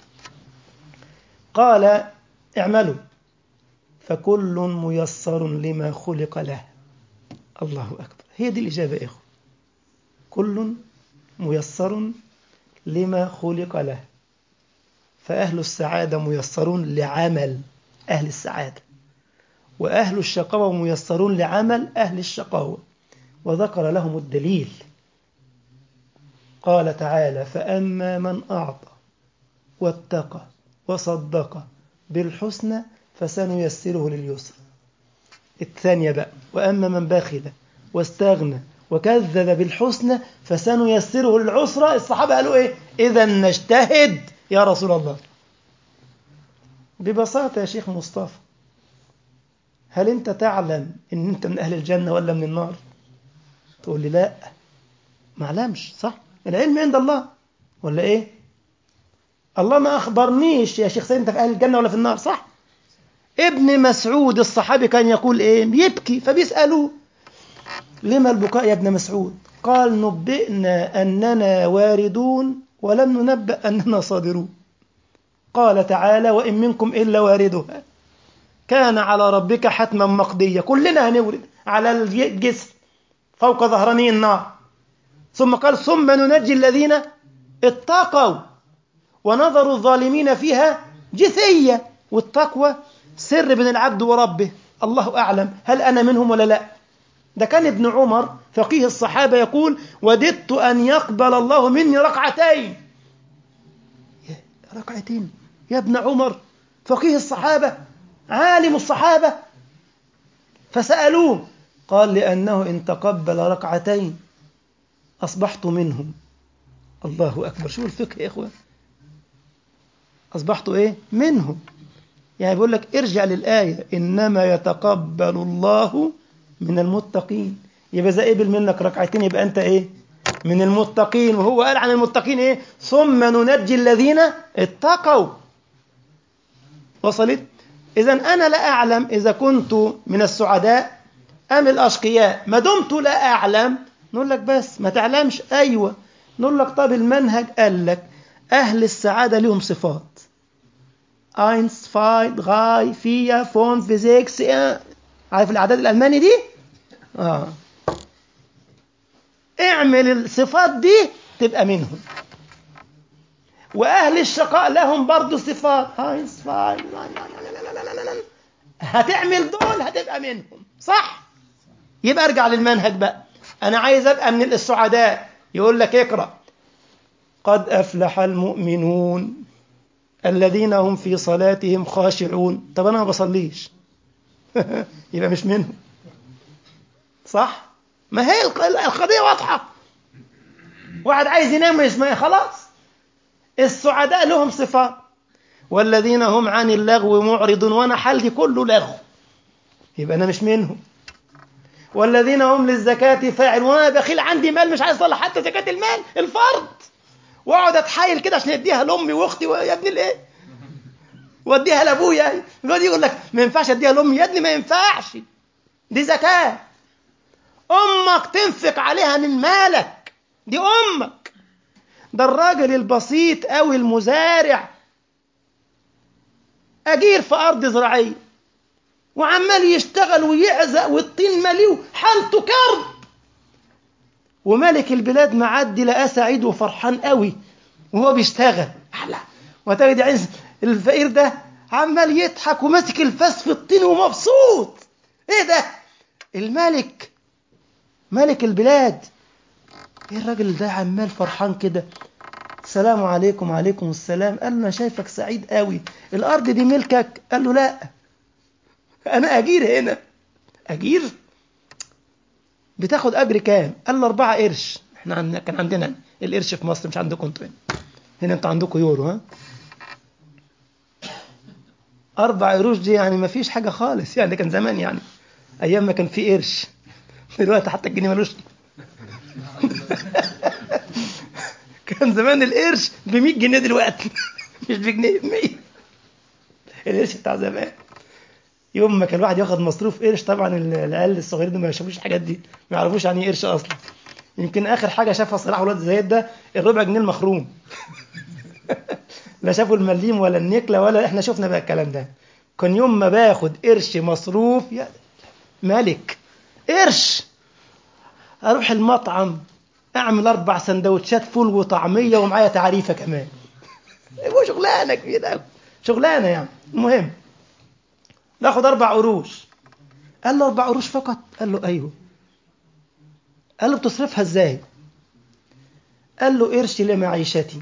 قال اعملوا فكل ميسر لما خلق له. الله أكبر، هي دي الإجابة يا إخوة. كل ميسر لما خلق له. فأهل السعادة ميسرون لعمل أهل السعادة، وأهل الشقاوة ميسرون لعمل أهل الشقاوة، وذكر لهم الدليل. قال تعالى: فأما من أعطى واتقى وصدق بالحسنى فسنيسره لليسر. الثانية بقى: وأما من بخل واستغنى وكذب بالحسنى فسنيسره للعسرى. الصحابة قالوا إيه؟ إذا نجتهد يا رسول الله. ببساطة يا شيخ مصطفى، هل أنت تعلم أن أنت من أهل الجنة ولا من النار؟ تقول لي لا، ما أعلمش. صح؟ العلم عند الله ولا إيه؟ الله ما أخبرنيش يا شيخ سيد أنت في أهل الجنة ولا في النار. صح؟ ابن مسعود الصحابي كان يقول إيه؟ يبكي، فبيسألوه: لما البكاء يا ابن مسعود؟ قال: نبئنا أننا واردون ولم ننبأ أننا صادرون. قال تعالى: وإن منكم إلا واردها كان على ربك حتما مقضيا. كلنا هنورد على الجسر فوق ظهراني النار. ثم قال: ثم ننجي الذين اتقوا ونظر الظالمين فيها جثية. والتقوى سر بين العبد وربه، الله أعلم هل أنا منهم ولا لا. ده كان ابن عمر فقيه الصحابة يقول: وددت أن يقبل الله مني ركعتين. ركعتين يا ابن عمر، فقيه الصحابة عالم الصحابة. فسألوه قال: لأنه إن تقبل ركعتين أصبحت منهم. الله أكبر، شو الفقه يا إخوة؟ أصبحت إيه؟ منهم. يعني بيقول لك ارجع للآية: إنما يتقبل الله من المتقين. يبقى إذا قبل منك ركعتين يبقى أنت إيه؟ من المتقين. وهو قال عن المتقين إيه؟ ثم ننجي الذين اتقوا. وصلت؟ إذن أنا لا أعلم إذا كنت من السعداء أم الأشقياء. ما دمت لا أعلم نقول لك بس ما تعلمش. أيوة، نقول لك طب المنهج قال لك أهل السعادة لهم صفات: اينس فاي غاي فيا فون فيزيكس. عارف الأعداد الألماني دي؟ اعمل الصفات دي تبقى منهم. وأهل الشقاء لهم برضو صفات: اينس فاي. هتعمل دول هتبقى منهم. صح؟ يبقى ارجع للمنهج بقى. أنا عايز أبقى من السعداء. يقول لك اقرأ: قد أفلح المؤمنون الذين هم في صلاتهم خاشعون. طب أنا ما بصليش يبقى مش منهم. صح؟ ما هي القضية واضحة. واحد عايز ينام ما يسمع، خلاص. السعداء لهم صفات: والذين هم عن اللغو معرضون. وأنا حالي كله لغو، يبقى أنا مش منهم. والذين هم للزكاة فاعل. وأنا بخيل عندي مال مش عايز أصلح حتى زكاة المال الفرض، واقعد اتحايل كده عشان اديها لامي واختي ويا ابني الايه واديها لابويا. يقول لك ما ينفعش اديها لامي. يا ابني ما ينفعش، دي زكاة. امك تنفق عليها من مالك، دي امك. ده الراجل البسيط أوي المزارع أجير في أرض زراعية وعمال يشتغل ويعزق والطين مليه حالته كرب، وملك البلاد معدي لقاه سعيد وفرحان قوي وهو بيشتغل. وتجد عز الفقير ده عمال يضحك وماسك الفاس في الطين ومبسوط. ايه ده؟ الملك ملك البلاد. ايه الراجل ده عمال فرحان كده؟ السلام عليكم. وعليكم السلام. قال له انا شايفك سعيد قوي، الارض دي ملكك؟ قال له لا، انا اجير هنا. اجير؟ بتاخد اجر كام؟ قال له 4 قرش. احنا كان عندنا القرش في مصر، مش عندكم انتوا. هنا انتوا عندكم يورو. ها، 4 قروش دي يعني ما فيش حاجه خالص. يعني كان زمان، يعني ايام ما كان في قرش. دلوقتي حتى الجنيه ملوش كان زمان القرش ب 100 جنيه دلوقتي مش بجنيه، ب 100. القرش بتاع زمان. يوم ما كان الواحد ياخد مصروف قرش، طبعا العيال الصغيرين ما يشوفوش الحاجات دي، ما يعرفوش يعني ايه قرش اصلا. يمكن اخر حاجه شافها صلاح ولاد زياد ده الربع جنيه المخروم لا شافوا المليم ولا النكله ولا احنا شفنا بقى الكلام ده. كان يوم ما باخد قرش مصروف يا ملك قرش، اروح المطعم اعمل 4 سندوتشات فول وطعميه ومعايا تعريفه كمان. هو شغلانه كده، شغلانه يعني. المهم ناخد 4 قروش قال له 4 قروش فقط؟ قال له أيوه. قال له بتصرفها إزاي؟ قال له قرش لمعيشتي،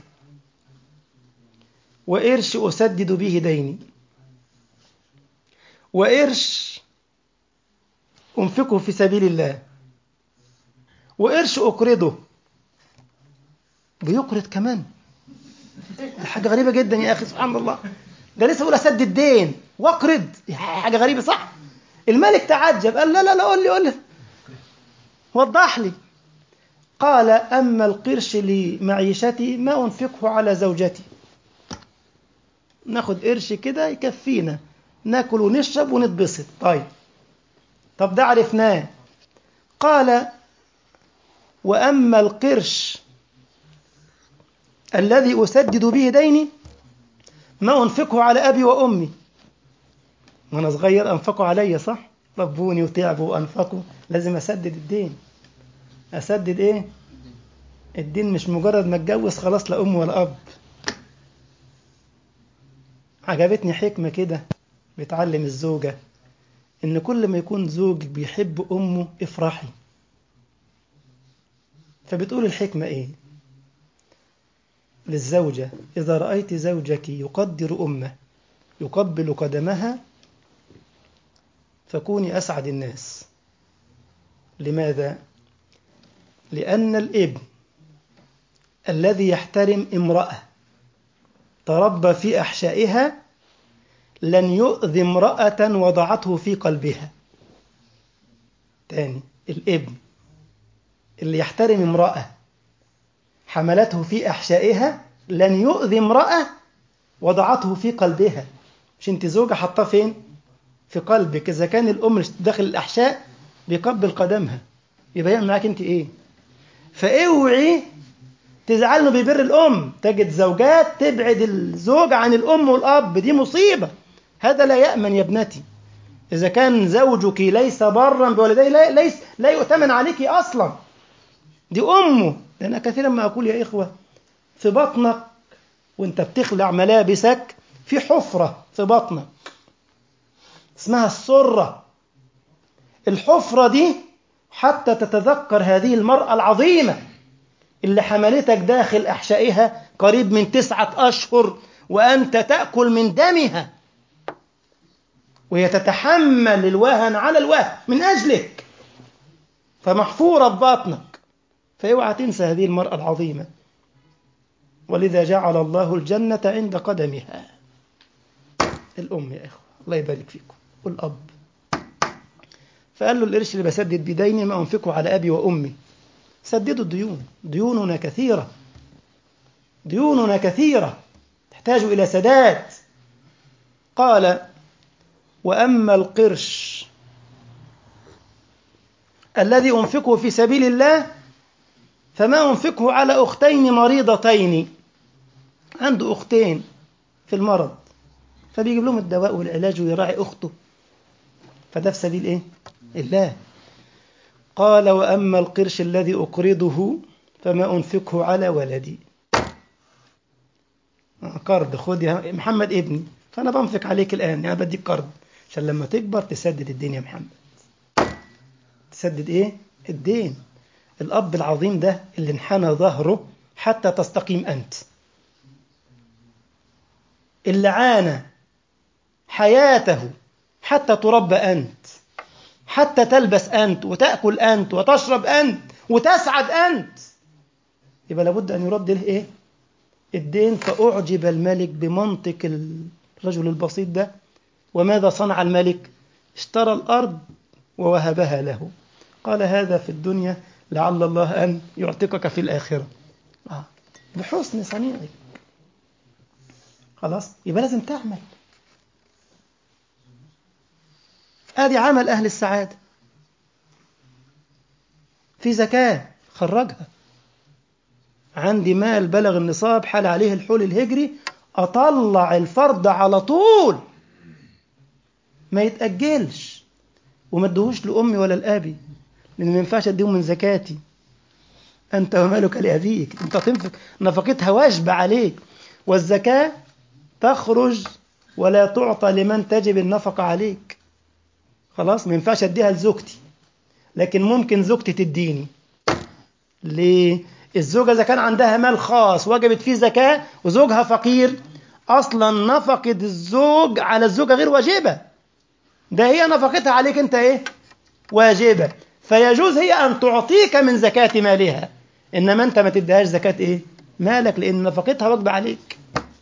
وقرش أسدد به ديني، وقرش أنفقه في سبيل الله، وقرش أقرضه. بيقرض كمان؟ دي حاجة غريبة جدا يا أخي، سبحان الله. ده لسه بيقول أسدد الدين وأقرض، حاجة غريبة صح؟ الملك تعجب، قال لا لا لا، قول لي وضح لي. قال أما القرش لمعيشتي ما أنفقه على زوجتي، ناخد قرش كده يكفينا ناكل ونشرب ونتبسط. طب ده عرفناه. قال وأما القرش الذي أسدد به ديني ما أنفقه على أبي وأمي، وأنا صغير أنفقوا علي صح؟ ربوني وتعبوا وأنفقوا، لازم أسدد الدين. أسدد إيه؟ الدين مش مجرد ما اتجوز خلاص لا أم ولا أب. عجبتني حكمة كده بتعلم الزوجة إن كل ما يكون زوجك بيحب أمه افرحي. فبتقول الحكمة إيه للزوجة؟ إذا رأيت زوجك يقدر أمه، يقبل قدمها، فكوني أسعد الناس. لماذا؟ لأن الابن الذي يحترم امرأة تربى في أحشائها لن يؤذي امرأة وضعته في قلبها. تاني، الابن اللي يحترم امرأة حملته في أحشائها لن يؤذي امرأة وضعته في قلبها. مش انت زوجة حطاه فين؟ في قلبك. إذا كان الأم داخل الأحشاء بيقبل قدمها، يبقى يعمل معاك انت ايه؟ فاوعي تزعل انه بيبر الأم. تجد زوجات تبعد الزوج عن الأم والأب، دي مصيبة. هذا لا يأمن يا ابنتي. إذا كان زوجك ليس برا بوالديه لا يؤتمن عليك أصلا. دي أمه. لأن كثيرا ما أقول يا إخوة، في بطنك وانت بتخلع ملابسك في حفرة في بطنك اسمها السرة. الحفرة دي حتى تتذكر هذه المرأة العظيمة اللي حملتك داخل أحشائها قريب من 9 أشهر وأنت تأكل من دمها، وهي تتحمل الوهن على الوهن من أجلك، فمحفورة في بطنك. فاوعى تنسى هذه المرأة العظيمة. ولذا جعل الله الجنة عند قدمها. الأم يا إخوة الله يبارك فيكم، والأب. فقال له القرش اللي بسدد بديني ما أنفقه على أبي وأمي. سددوا الديون، ديوننا كثيرة، ديوننا كثيرة تحتاج إلى سداد. قال وأما القرش الذي أنفقه في سبيل الله فما أنفقه على أختين مريضتين. عنده أختين في المرض، فبيجيب لهم الدواء والعلاج ويراعي أخته، فده في سبيل إيه؟ الله. قال وأما القرش الذي أقرضه فما أنفقه على ولدي. قرض، خذ يا محمد ابني، فأنا بنفق عليك الآن، يعني بديك قرض عشان لما تكبر تسدد الدين يا محمد. تسدد إيه؟ الدين. الأب العظيم ده اللي انحنى ظهره حتى تستقيم أنت، اللي عانى حياته حتى تربى أنت، حتى تلبس أنت وتأكل أنت وتشرب أنت وتسعد أنت، يبقى لابد أن يرد له إيه؟ الدين. فأعجب الملك بمنطق الرجل البسيط ده. وماذا صنع الملك؟ اشترى الأرض ووهبها له. قال هذا في الدنيا لعل الله أن يعتقك في الآخرة. بحسن صنيعك. خلاص، يبقى لازم تعمل. ادي عمل أهل السعادة. في زكاة خرجها. عندي مال بلغ النصاب حال عليه الحول الهجري، أطلع الفرض على طول، ما يتأجلش، وما ادهوش لأمي ولا لأبي، لأن ما ينفعش أديهم من زكاتي. أنت ومالك لأبيك، أنت تنفق، نفقتها واجبة عليك. والزكاة تخرج ولا تعطى لمن تجب النفقة عليك. خلاص ما ينفعش أديها لزوجتي، لكن ممكن زوجتي تديني. ليه؟ الزوجة إذا كان عندها مال خاص وجبت فيه زكاة وزوجها فقير، أصلا نفقة الزوج على الزوجة غير واجبة، ده هي نفقتها عليك أنت إيه؟ واجبة. فيجوز هي أن تعطيك من زكاة مالها، إنما أنت ما تديهاش زكاة إيه؟ مالك، لأن نفقتها واجبة عليك.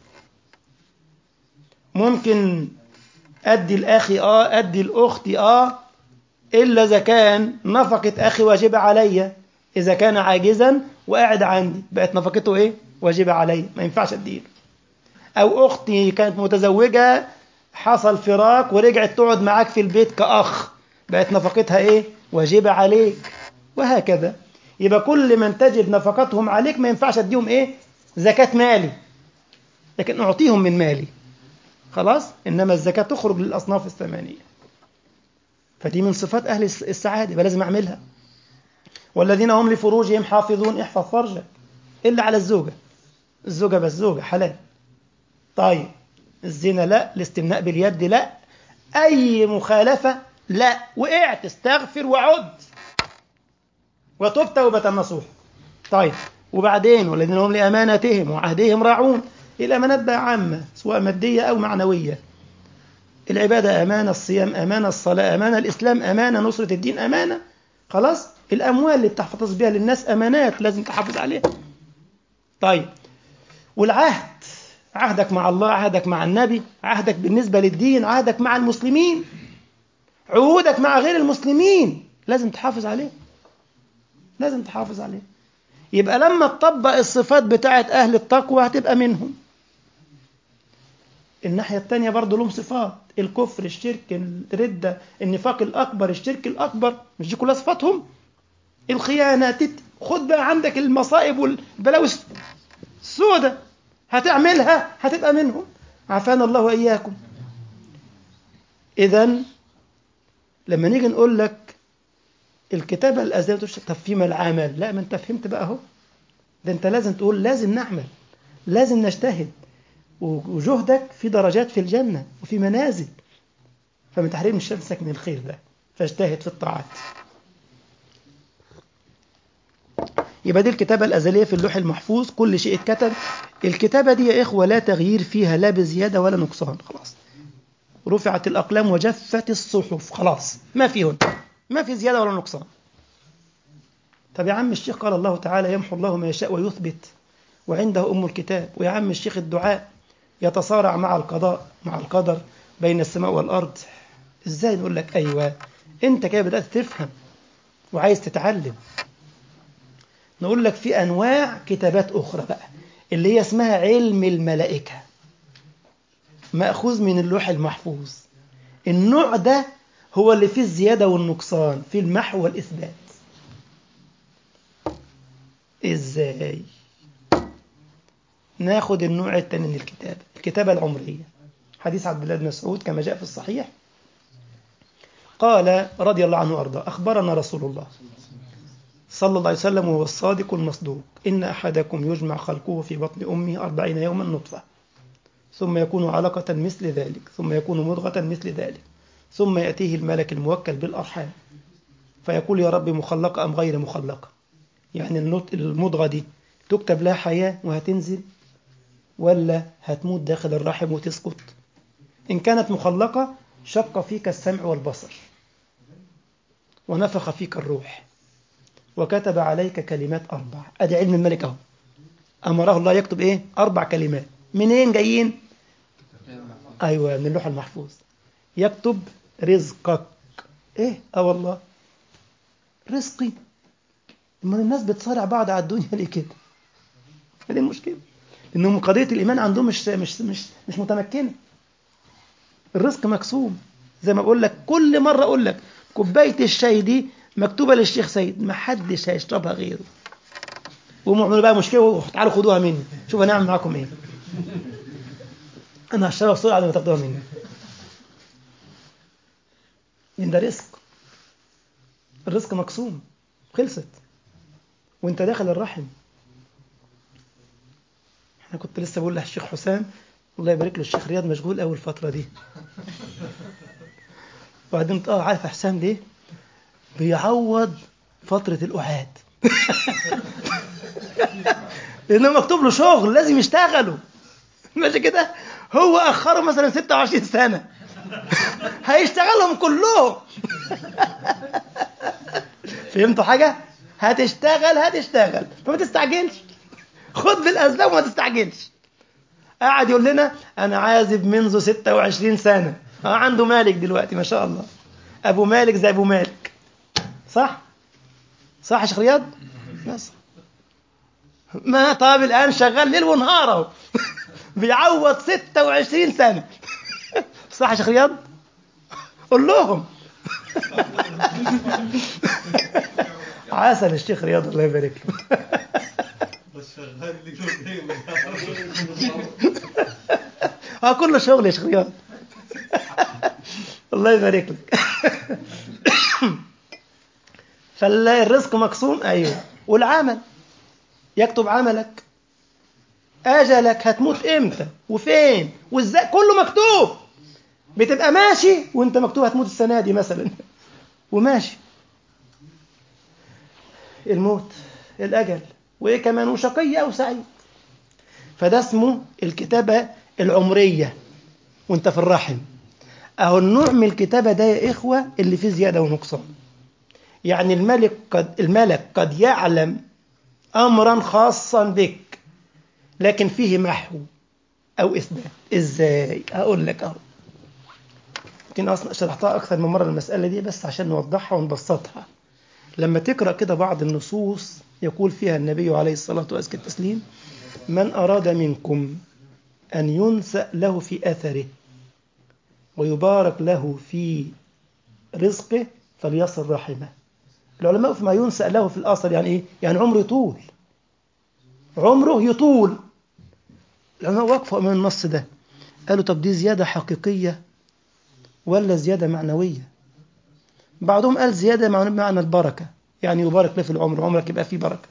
ممكن أدي لأخي أدي لأختي إلا إذا كان نفقة أخي واجبة عليا. إذا كان عاجزا وقاعد عندي بقت نفقته إيه؟ واجبة عليا، ما ينفعش أديله. أو أختي كانت متزوجة حصل فراق ورجعت تقعد معاك في البيت كأخ، بقت نفقتها إيه؟ واجبة عليك، وهكذا. يبقى كل من تجب نفقتهم عليك ما ينفعش أديهم إيه؟ زكاة مالي، لكن أعطيهم من مالي خلاص. إنما الزكاة تخرج للأصناف الثمانية، فدي من صفات أهل السعادة، يبقى لازم أعملها. والذين هم لفروجهم حافظون، احفظ فرجك إلا على الزوجة، الزوجة بس زوجة حلال. طيب الزنا لا، الاستمناء باليد لا، أي مخالفة لا، وقعت استغفر وعد وتب توبة نصوح. طيب وبعدين والذين هم لأماناتهم وعهدهم راعون. الأمانات بقى عامة سواء مادية أو معنوية. العبادة أمانة، الصيام أمانة، الصلاة أمانة، الإسلام أمانة، نصرة الدين أمانة. خلاص الأموال اللي بتحتفظ بها للناس أمانات لازم تحافظ عليها. طيب والعهد، عهدك مع الله، عهدك مع النبي، عهدك بالنسبة للدين، عهدك مع المسلمين، عهودك مع غير المسلمين لازم تحافظ عليه، لازم تحافظ عليه. يبقى لما تطبق الصفات بتاعت أهل التقوى هتبقى منهم. الناحية التانية برضو لهم صفات، الكفر، الشرك، الردة، النفاق الأكبر، الشرك الأكبر، مش دي كلها صفاتهم؟ الخيانة، خد بقى عندك المصائب والبلاوي السودة هتعملها هتبقى منهم، عافانا الله وإياكم. إذن لما نيجي نقول لك الكتابة الأزلية طب فيما العمل، لا ما انت فهمت بقى اهو، ده انت لازم تقول لازم نعمل، لازم نجتهد، وجهدك في درجات في الجنة وفي منازل، فما تحرمش نفسك من الخير ده، فاجتهد في الطاعات. يبقى دي الكتابة الأزلية في اللوح المحفوظ، كل شيء اتكتب. الكتابة دي يا إخوة لا تغيير فيها لا بزيادة ولا نقصان، خلاص رفعت الأقلام وجفت الصحف، خلاص ما فيهن، ما في زيادة ولا نقصان. طب يا عم الشيخ قال الله تعالى يمحو الله ما يشاء ويثبت وعنده أم الكتاب، ويا عم الشيخ الدعاء يتصارع مع القضاء مع القدر بين السماء والأرض. إزاي؟ نقول لك أيوة أنت كده بدأت تفهم وعايز تتعلم. نقول لك في أنواع كتابات أخرى بقى اللي هي اسمها علم الملائكة، مأخوذ من اللوح المحفوظ. النوع ده هو اللي فيه الزيادة والنقصان، في المحو والإثبات. إزاي؟ ناخد النوع الثاني من الكتابة العمرية. حديث عبد الله بن مسعود كما جاء في الصحيح قال رضي الله عنه وأرضاه أخبرنا رسول الله صلى الله عليه وسلم وهو الصادق المصدوق إن أحدكم يجمع خلقه في بطن أمه 40 يوما نطفة ثم يكون علقة مثل ذلك ثم يكون مضغة مثل ذلك ثم يأتيه الملك الموكل بالأرحام فيقول يا رب مخلقة أم غير مخلقة، يعني المضغة دي تكتب لها حياة وهتنزل ولا هتموت داخل الرحم وتسقط؟ إن كانت مخلقة شق فيك السمع والبصر ونفخ فيك الروح وكتب عليك كلمات 4. أدي علم الملك أهو، أمره الله يكتب إيه؟ 4 كلمات. منين جايين؟ أيوة من اللوح المحفوظ. يكتب رزقك. إيه؟ والله رزقي. لما الناس بتصارع بعض على الدنيا ليه كده؟ هذه المشكلة، إنهم قضية الإيمان عندهم مش متمكنة. الرزق مقسوم، زي ما بقول لك كل مرة أقول لك كوباية الشاي دي مكتوبة للشيخ سيد، ما حدش هيشربها غيره، ومعملوا بقى مشكلة تعالوا خدوها مني، شوف هنعمل معاكم إيه، أنا هشربها بسرعة لما تاخدوها مني. لأن ده رزق، الرزق مقسوم، خلصت وانت داخل الرحم. انا كنت لسه بقول للشيخ حسام الله يبارك له، الشيخ رياض مشغول أول الفترة دي وبعدين عارف حسام ليه؟ بيعوض فترة الأعاد. لأنه مكتوب له شغل لازم يشتغله، ماشي كده. هو أخره مثلا 26 سنة، هيشتغلهم كلهم. فهمتوا حاجة؟ هتشتغل فما تستعجلش، خد بالأسباب وما تستعجلش. قاعد يقول لنا أنا عازب منذ 26 سنة. عنده مالك دلوقتي ما شاء الله، أبو مالك زي أبو مالك. صح يا شيخ رياض؟ بس ما طاب الآن شغال ليل ونهار اهو. بيعوض 26 سنة. صح يا شيخ رياض؟ قول لهم. عسل الشيخ رياض الله يبارك له. كله شغل يا شيخ رياض. الله يبارك لك. فالرزق مقسوم، ايوه، والعمل يكتب عملك، اجلك هتموت امتى وفين وازاي، كله مكتوب. بتبقى ماشي وانت مكتوب هتموت السنه دي مثلا وماشي. الموت، الاجل، وايه كمان، وشقي او سعيد. فده اسمه الكتابه العمريه وانت في الرحم. اهو النوع من الكتابه ده يا اخوه اللي فيه زياده ونقصان. يعني الملك قد يعلم امرا خاصا بك لكن فيه محو او اثبات. ازاي؟ اقول لك اهو. يمكن اصلا شرحتها اكثر من مره المساله دي، بس عشان نوضحها ونبسطها. لما تقرا كده بعض النصوص يقول فيها النبي عليه الصلاه وازكى التسليم: من اراد منكم ان ينسأ له في اثره ويبارك له في رزقه فليصل رحمه. العلماء في ما ينسأ له في الأثر يعني إيه؟ يعني عمره يطول، عمره يطول. العلماء وقفوا من النص ده قالوا طب دي زيادة حقيقية ولا زيادة معنوية؟ بعضهم قال زيادة معنى البركة، يعني يبارك له في العمر، عمرك يبقى فيه بركة.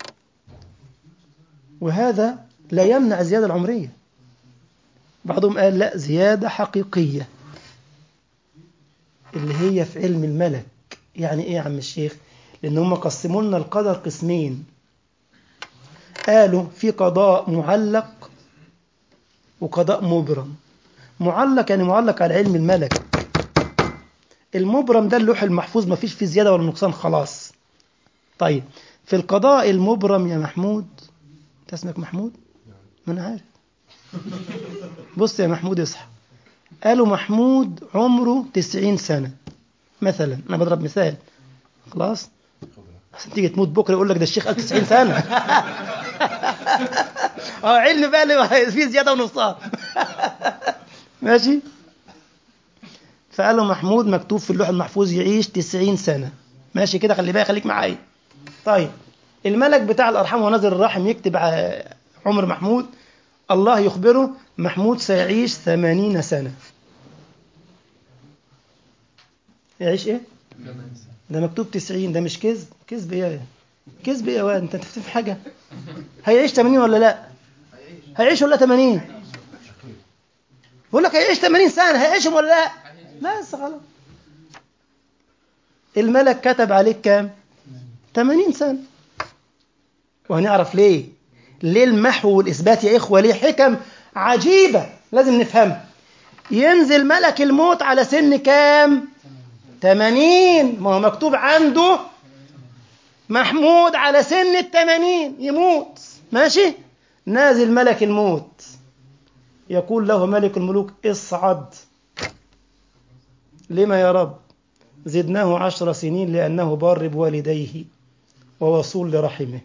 وهذا لا يمنع الزيادة العمرية. بعضهم قال لا، زيادة حقيقية اللي هي في علم الملك. يعني إيه يا عم الشيخ؟ لأن هم قسموا لنا القدر قسمين. قالوا في قضاء معلق وقضاء مبرم. معلق يعني معلق على علم الملك. المبرم ده اللوح المحفوظ ما فيش فيه زيادة ولا نقصان خلاص. طيب في القضاء المبرم يا محمود، انت اسمك محمود؟ ما انا عارف. بص يا محمود اصحى. قالوا محمود عمره 90 سنة مثلا، انا بضرب مثال خلاص، عشان تيجي تموت بكره يقول لك ده الشيخ قال 90 سنة. علم بقى اللي فيه زيادة ونقصان. ماشي. فقالوا محمود مكتوب في اللوح المحفوظ يعيش 90 سنة. ماشي كده، خلي بالك، خليك معايا. طيب الملك بتاع الأرحام ونازل الرحم يكتب عمر محمود، الله يخبره محمود سيعيش 80 سنة. يعيش ايه؟ ده مكتوب 90، ده مش كذب. كذب ايه؟ كذب ايه يا واد؟ انت تفتح حاجة؟ هيعيش 80 ولا لا؟ هيعيش ولا 80؟ بقول لك هيعيش 80 سنة، هيعيشهم ولا لا؟ بس خلاص. الملك كتب عليك كام؟ 80 سنة. وهنعرف ليه المحو والإثبات يا إخوة، ليه حكم عجيبة لازم نفهمها. ينزل ملك الموت على سن كام؟ 80. ما هو مكتوب عنده محمود على سن 80 يموت. ماشي. نازل ملك الموت يقول له ملك الملوك اصعد. لما يا رب؟ زدناه 10 سنين لأنه بار بوالديه ووصول لرحمه.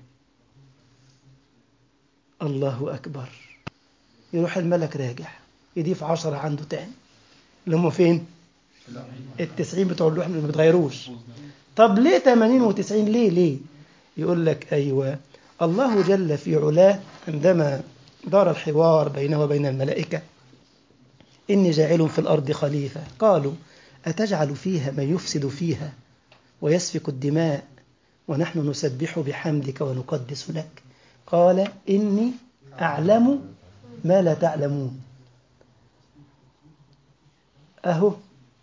الله أكبر. يروح الملك راجع يضيف 10 عنده تاني، اللي هم فين؟ 90 بتوع اللوح اللي ما بيتغيروش. طب ليه 80 و90؟ ليه؟ يقول لك أيوة، الله جل في علاه عندما دار الحوار بينه وبين الملائكة: إني جاعل في الأرض خليفة، قالوا أتجعل فيها من يفسد فيها ويسفك الدماء ونحن نسبح بحمدك ونقدس لك؟ قال إني أعلم ما لا تعلمون. أهو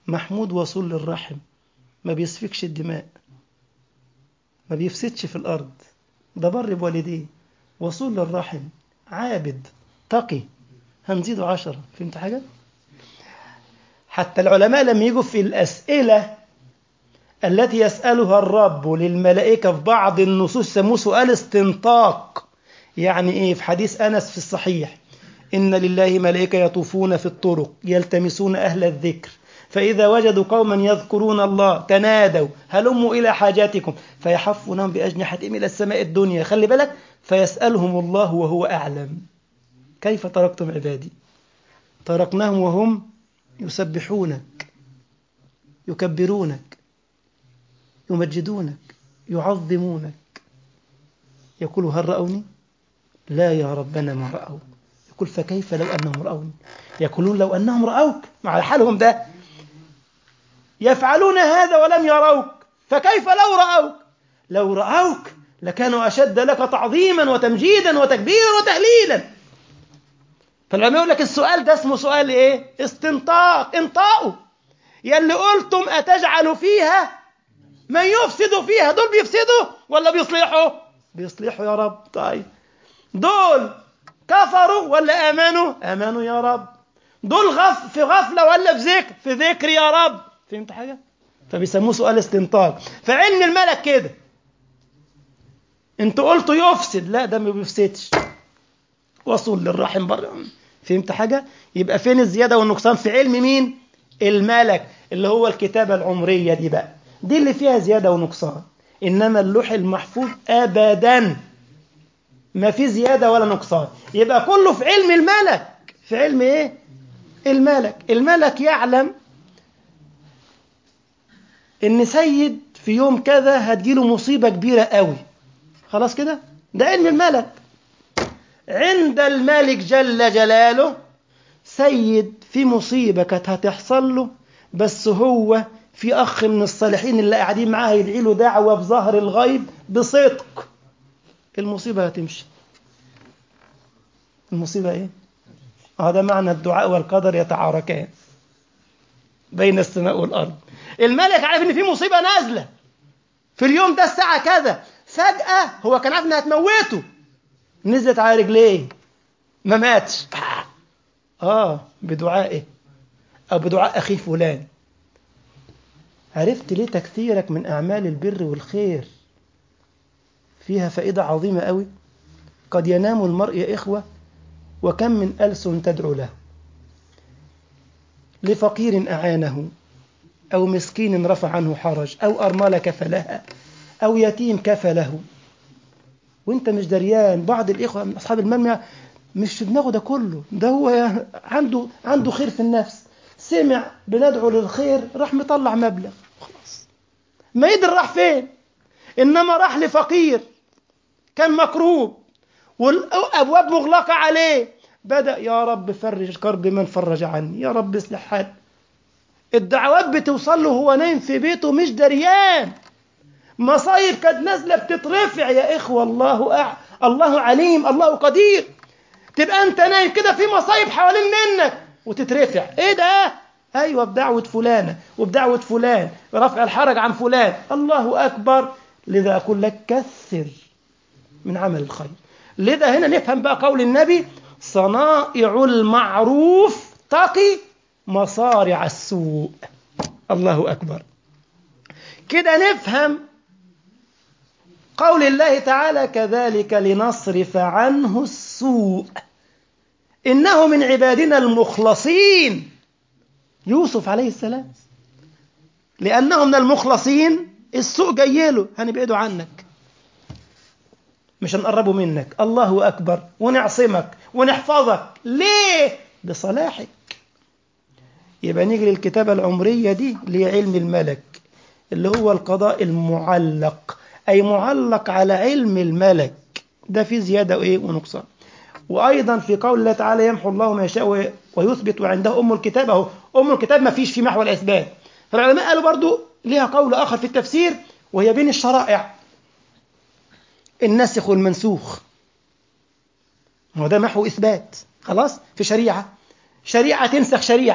محمود وصول للرحم، ما بيسفكش الدماء، ما بيفسدش في الأرض، ده بر بوالديه، وصول للرحم، عابد، تقي، هنزيده 10. فهمت حاجة؟ حتى العلماء لما يجوا في الأسئلة التي يسألها الرب للملائكة في بعض النصوص سموه سؤال استنطاق. يعني إيه؟ في حديث أنس في الصحيح: إن لله ملائكة يطوفون في الطرق يلتمسون أهل الذكر، فإذا وجدوا قوما يذكرون الله تنادوا هلموا إلى حاجاتكم فيحفونهم بأجنحتهم إلى السماء الدنيا. خلي بالك، فيسألهم الله وهو أعلم: كيف تركتم عبادي؟ تركناهم وهم يسبحونك، يكبرونك، يمجدونك، يعظمونك. يقول: هل رأوني؟ لا يا ربنا ما رأوا. يقول: فكيف لو أنهم رأوني؟ يقولون: لو أنهم رأوك، مع حالهم ده، يفعلون هذا ولم يروك، فكيف لو رأوك؟ لو رأوك لكانوا أشد لك تعظيما وتمجيدا وتكبيرا وتهليلا. فالعلماء يقول لك السؤال ده اسمه سؤال إيه؟ استنطاق. انطقوا يلي قلتم أتجعل فيها من يفسد فيها. دول بيفسدوا ولا بيصلحوا؟ بيصلحوا يا رب. طيب دول كفروا ولا آمنوا؟ آمنوا يا رب. دول في غفلة ولا في ذكر؟ في ذكر يا رب. فهمت حاجة؟ فبيسموه سؤال استنطاق. فعلم الملك كده، انتوا قلتوا يفسد، لا ده ما بيفسدش، وصل للرحم بره. فهمت حاجة؟ يبقى فين الزيادة والنقصان؟ في علم مين؟ الملك، اللي هو الكتابة العمرية دي بقى، دي اللي فيها زيادة ونقصان. إنما اللوح المحفوظ أبدا ما في زيادة ولا نقصان. يبقى كله في علم الملك. في علم إيه؟ الملك. الملك يعلم إن سيد في يوم كذا هتجيله مصيبة كبيرة قوي. خلاص كده؟ ده علم الملك. عند الملك جل جلاله سيد في مصيبة كانت هتحصل له، بس هو في أخ من الصالحين اللي قاعدين معاه يدعي له دعوة بظهر الغيب بصدق، المصيبة هتمشي. المصيبة إيه؟ هذا معنى الدعاء والقدر يتعاركان بين السماء والأرض. الملك عارف إن في مصيبة نازلة في اليوم ده الساعة كذا، فجأة هو كان عارف إنها هتموته، نزلت على رجليه، ما ماتش. بدعائه أو بدعاء أخيه فلان. عرفت ليه تكثيرك من أعمال البر والخير فيها فائدة عظيمة قوي؟ قد ينام المرء يا إخوة وكم من ألسن تدعو له، لفقير أعانه، أو مسكين رفع عنه حرج، أو أرملة كفلها، أو يتيم كفله، وانت مش دريان. بعض الإخوة من أصحاب المال مش في دماغه ده كله، ده هو عنده خير في النفس، سمع بندعو للخير راح مطلع مبلغ خلاص، ما يدري راح فين. إنما راح لفقير كان مكروب والأبواب مغلقة عليه، بدأ: يا رب فرج كرب من فرج عني، يا رب اصلح حال. الدعوات بتوصل له هو نايم في بيته مش دريان. مصايب كانت نازلة بتترفع يا إخوة. الله عليم، الله قدير. تبقى أنت نايم كده في مصايب حوالين منك وتترفع. إيه ده؟ أيوة، بدعوة فلانة وبدعوة فلان، رفع الحرج عن فلان. الله أكبر. لذا أقول لك كثر من عمل الخير. لذا هنا نفهم بقى قول النبي: صنائع المعروف تقي مصارع السوء. الله أكبر. كده نفهم قول الله تعالى: كذلك لنصرف عنه السوء إنه من عبادنا المخلصين. يوسف عليه السلام لأنه من المخلصين السوء جاي له، هنبعده عنك، مش هنقربه منك. الله أكبر. ونعصمك ونحفظك. ليه؟ بصلاحك. يبقى نيجي للكتابة العمرية دي لعلم الملك، اللي هو القضاء المعلق، أي معلق على علم الملك. ده في زيادة وإيه ونقصان. وأيضا في قول الله تعالى: يمحو الله ما يشاء ويثبت وعنده أم الكتاب. أهو أم الكتاب ما فيش في محو الإثبات. فالعلماء قالوا برضو ليها قول آخر في التفسير، وهي بين الشرائع، النسخ والمنسوخ. هو ده محو إثبات. خلاص، في شريعة تنسخ شريعة،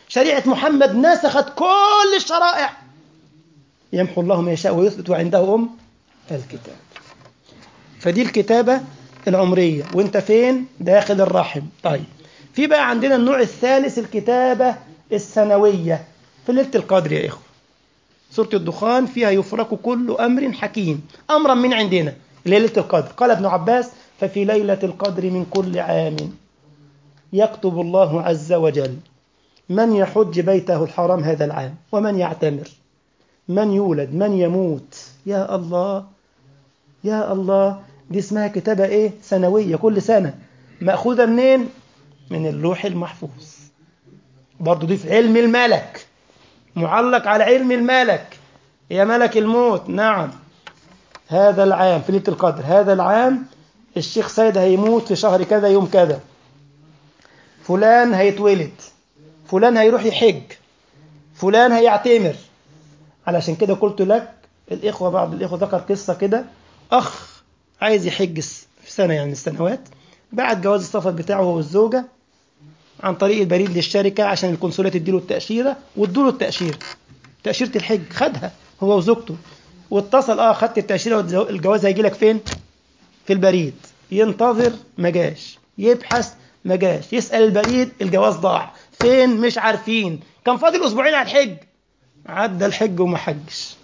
شريعة محمد نسخت كل الشرائع. يمحو الله ما يشاء ويثبت وعنده الكتاب. فدي الكتابة العمرية، وانت فين؟ داخل الرحم. طيب، في بقى عندنا النوع الثالث، الكتابة السنوية في ليلة القدر يا إخوة. سورة الدخان فيها يفرق كل أمر حكيم، أمرا من عندنا ليلة القدر. قال ابن عباس: ففي ليلة القدر من كل عام يكتب الله عز وجل من يحج بيته الحرام هذا العام، ومن يعتمر، من يولد، من يموت. يا الله يا الله، دي اسمها كتابة ايه؟ سنوية، كل سنة. مأخوذة منين؟ من اللوح المحفوظ. برضو دي في علم الملك، معلق على علم الملك. يا ملك الموت، نعم، هذا العام في ليلة القدر، هذا العام الشيخ سيد هيموت في شهر كذا يوم كذا، فلان هيتولد، فلان هيروح يحج، فلان هيعتمر. علشان كده قلت لك الإخوة، بعض الإخوة ذكر قصة كده، أخ عايز يحج في سنة يعني من السنوات، بعد جواز السفر بتاعه هو والزوجة عن طريق البريد للشركة عشان القنصلية تديله التأشيرة، وادوله التأشيرة، تأشيرة الحج خدها هو وزوجته، واتصل خدت التأشيرة والجواز هيجي لك فين؟ في البريد. ينتظر ما جاش، يبحث ما جاش، يسأل البريد الجواز ضاع فين، مش عارفين. كان فاضل أسبوعين على الحج، عدى الحج وما حجش.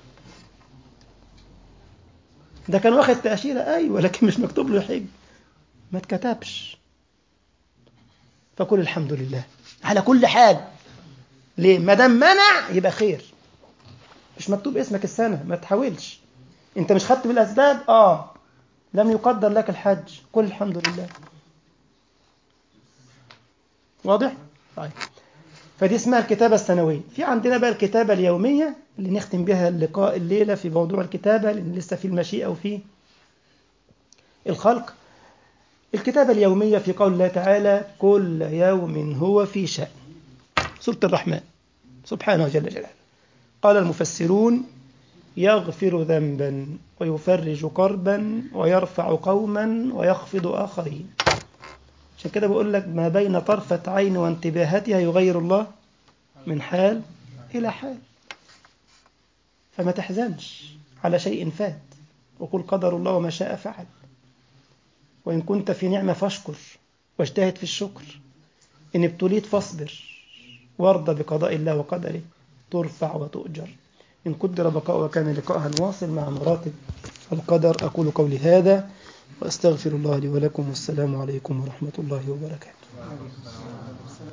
ده كان واخد تأشيرة أيوة، لكن مش مكتوب له حج، ما اتكتبش. فقل الحمد لله على كل حال. ليه؟ ما دام منع يبقى خير. مش مكتوب اسمك السنة، ما تحاولش. انت مش خدت بالأسباب، لم يقدر لك الحج، قل الحمد لله. واضح؟ طيب، فدي اسمها الكتابة السنوية. في عندنا بقى الكتابة اليومية اللي نختم بها اللقاء الليلة في موضوع الكتابة، لأن لسه في المشيئة وفي الخلق. الكتابة اليومية في قول الله تعالى: كل يوم هو في شأن. سورة الرحمن سبحانه جل جلاله. قال المفسرون: يغفر ذنبا ويفرج كربا ويرفع قوما ويخفض آخرين. عشان كده بقول لك ما بين طرفة عين وانتباهتها يغير الله من حال إلى حال. فما تحزنش على شيء فات، وقل قدر الله وما شاء فعل. وإن كنت في نعمة فاشكر واجتهد في الشكر. إن ابتليت فاصبر وارضى بقضاء الله وقدره، ترفع وتؤجر. إن قدر بقاء وكان لقاءها واصل مع مراتب القدر. أقول قولي هذا وأستغفر الله لي ولكم، والسلام عليكم ورحمة الله وبركاته.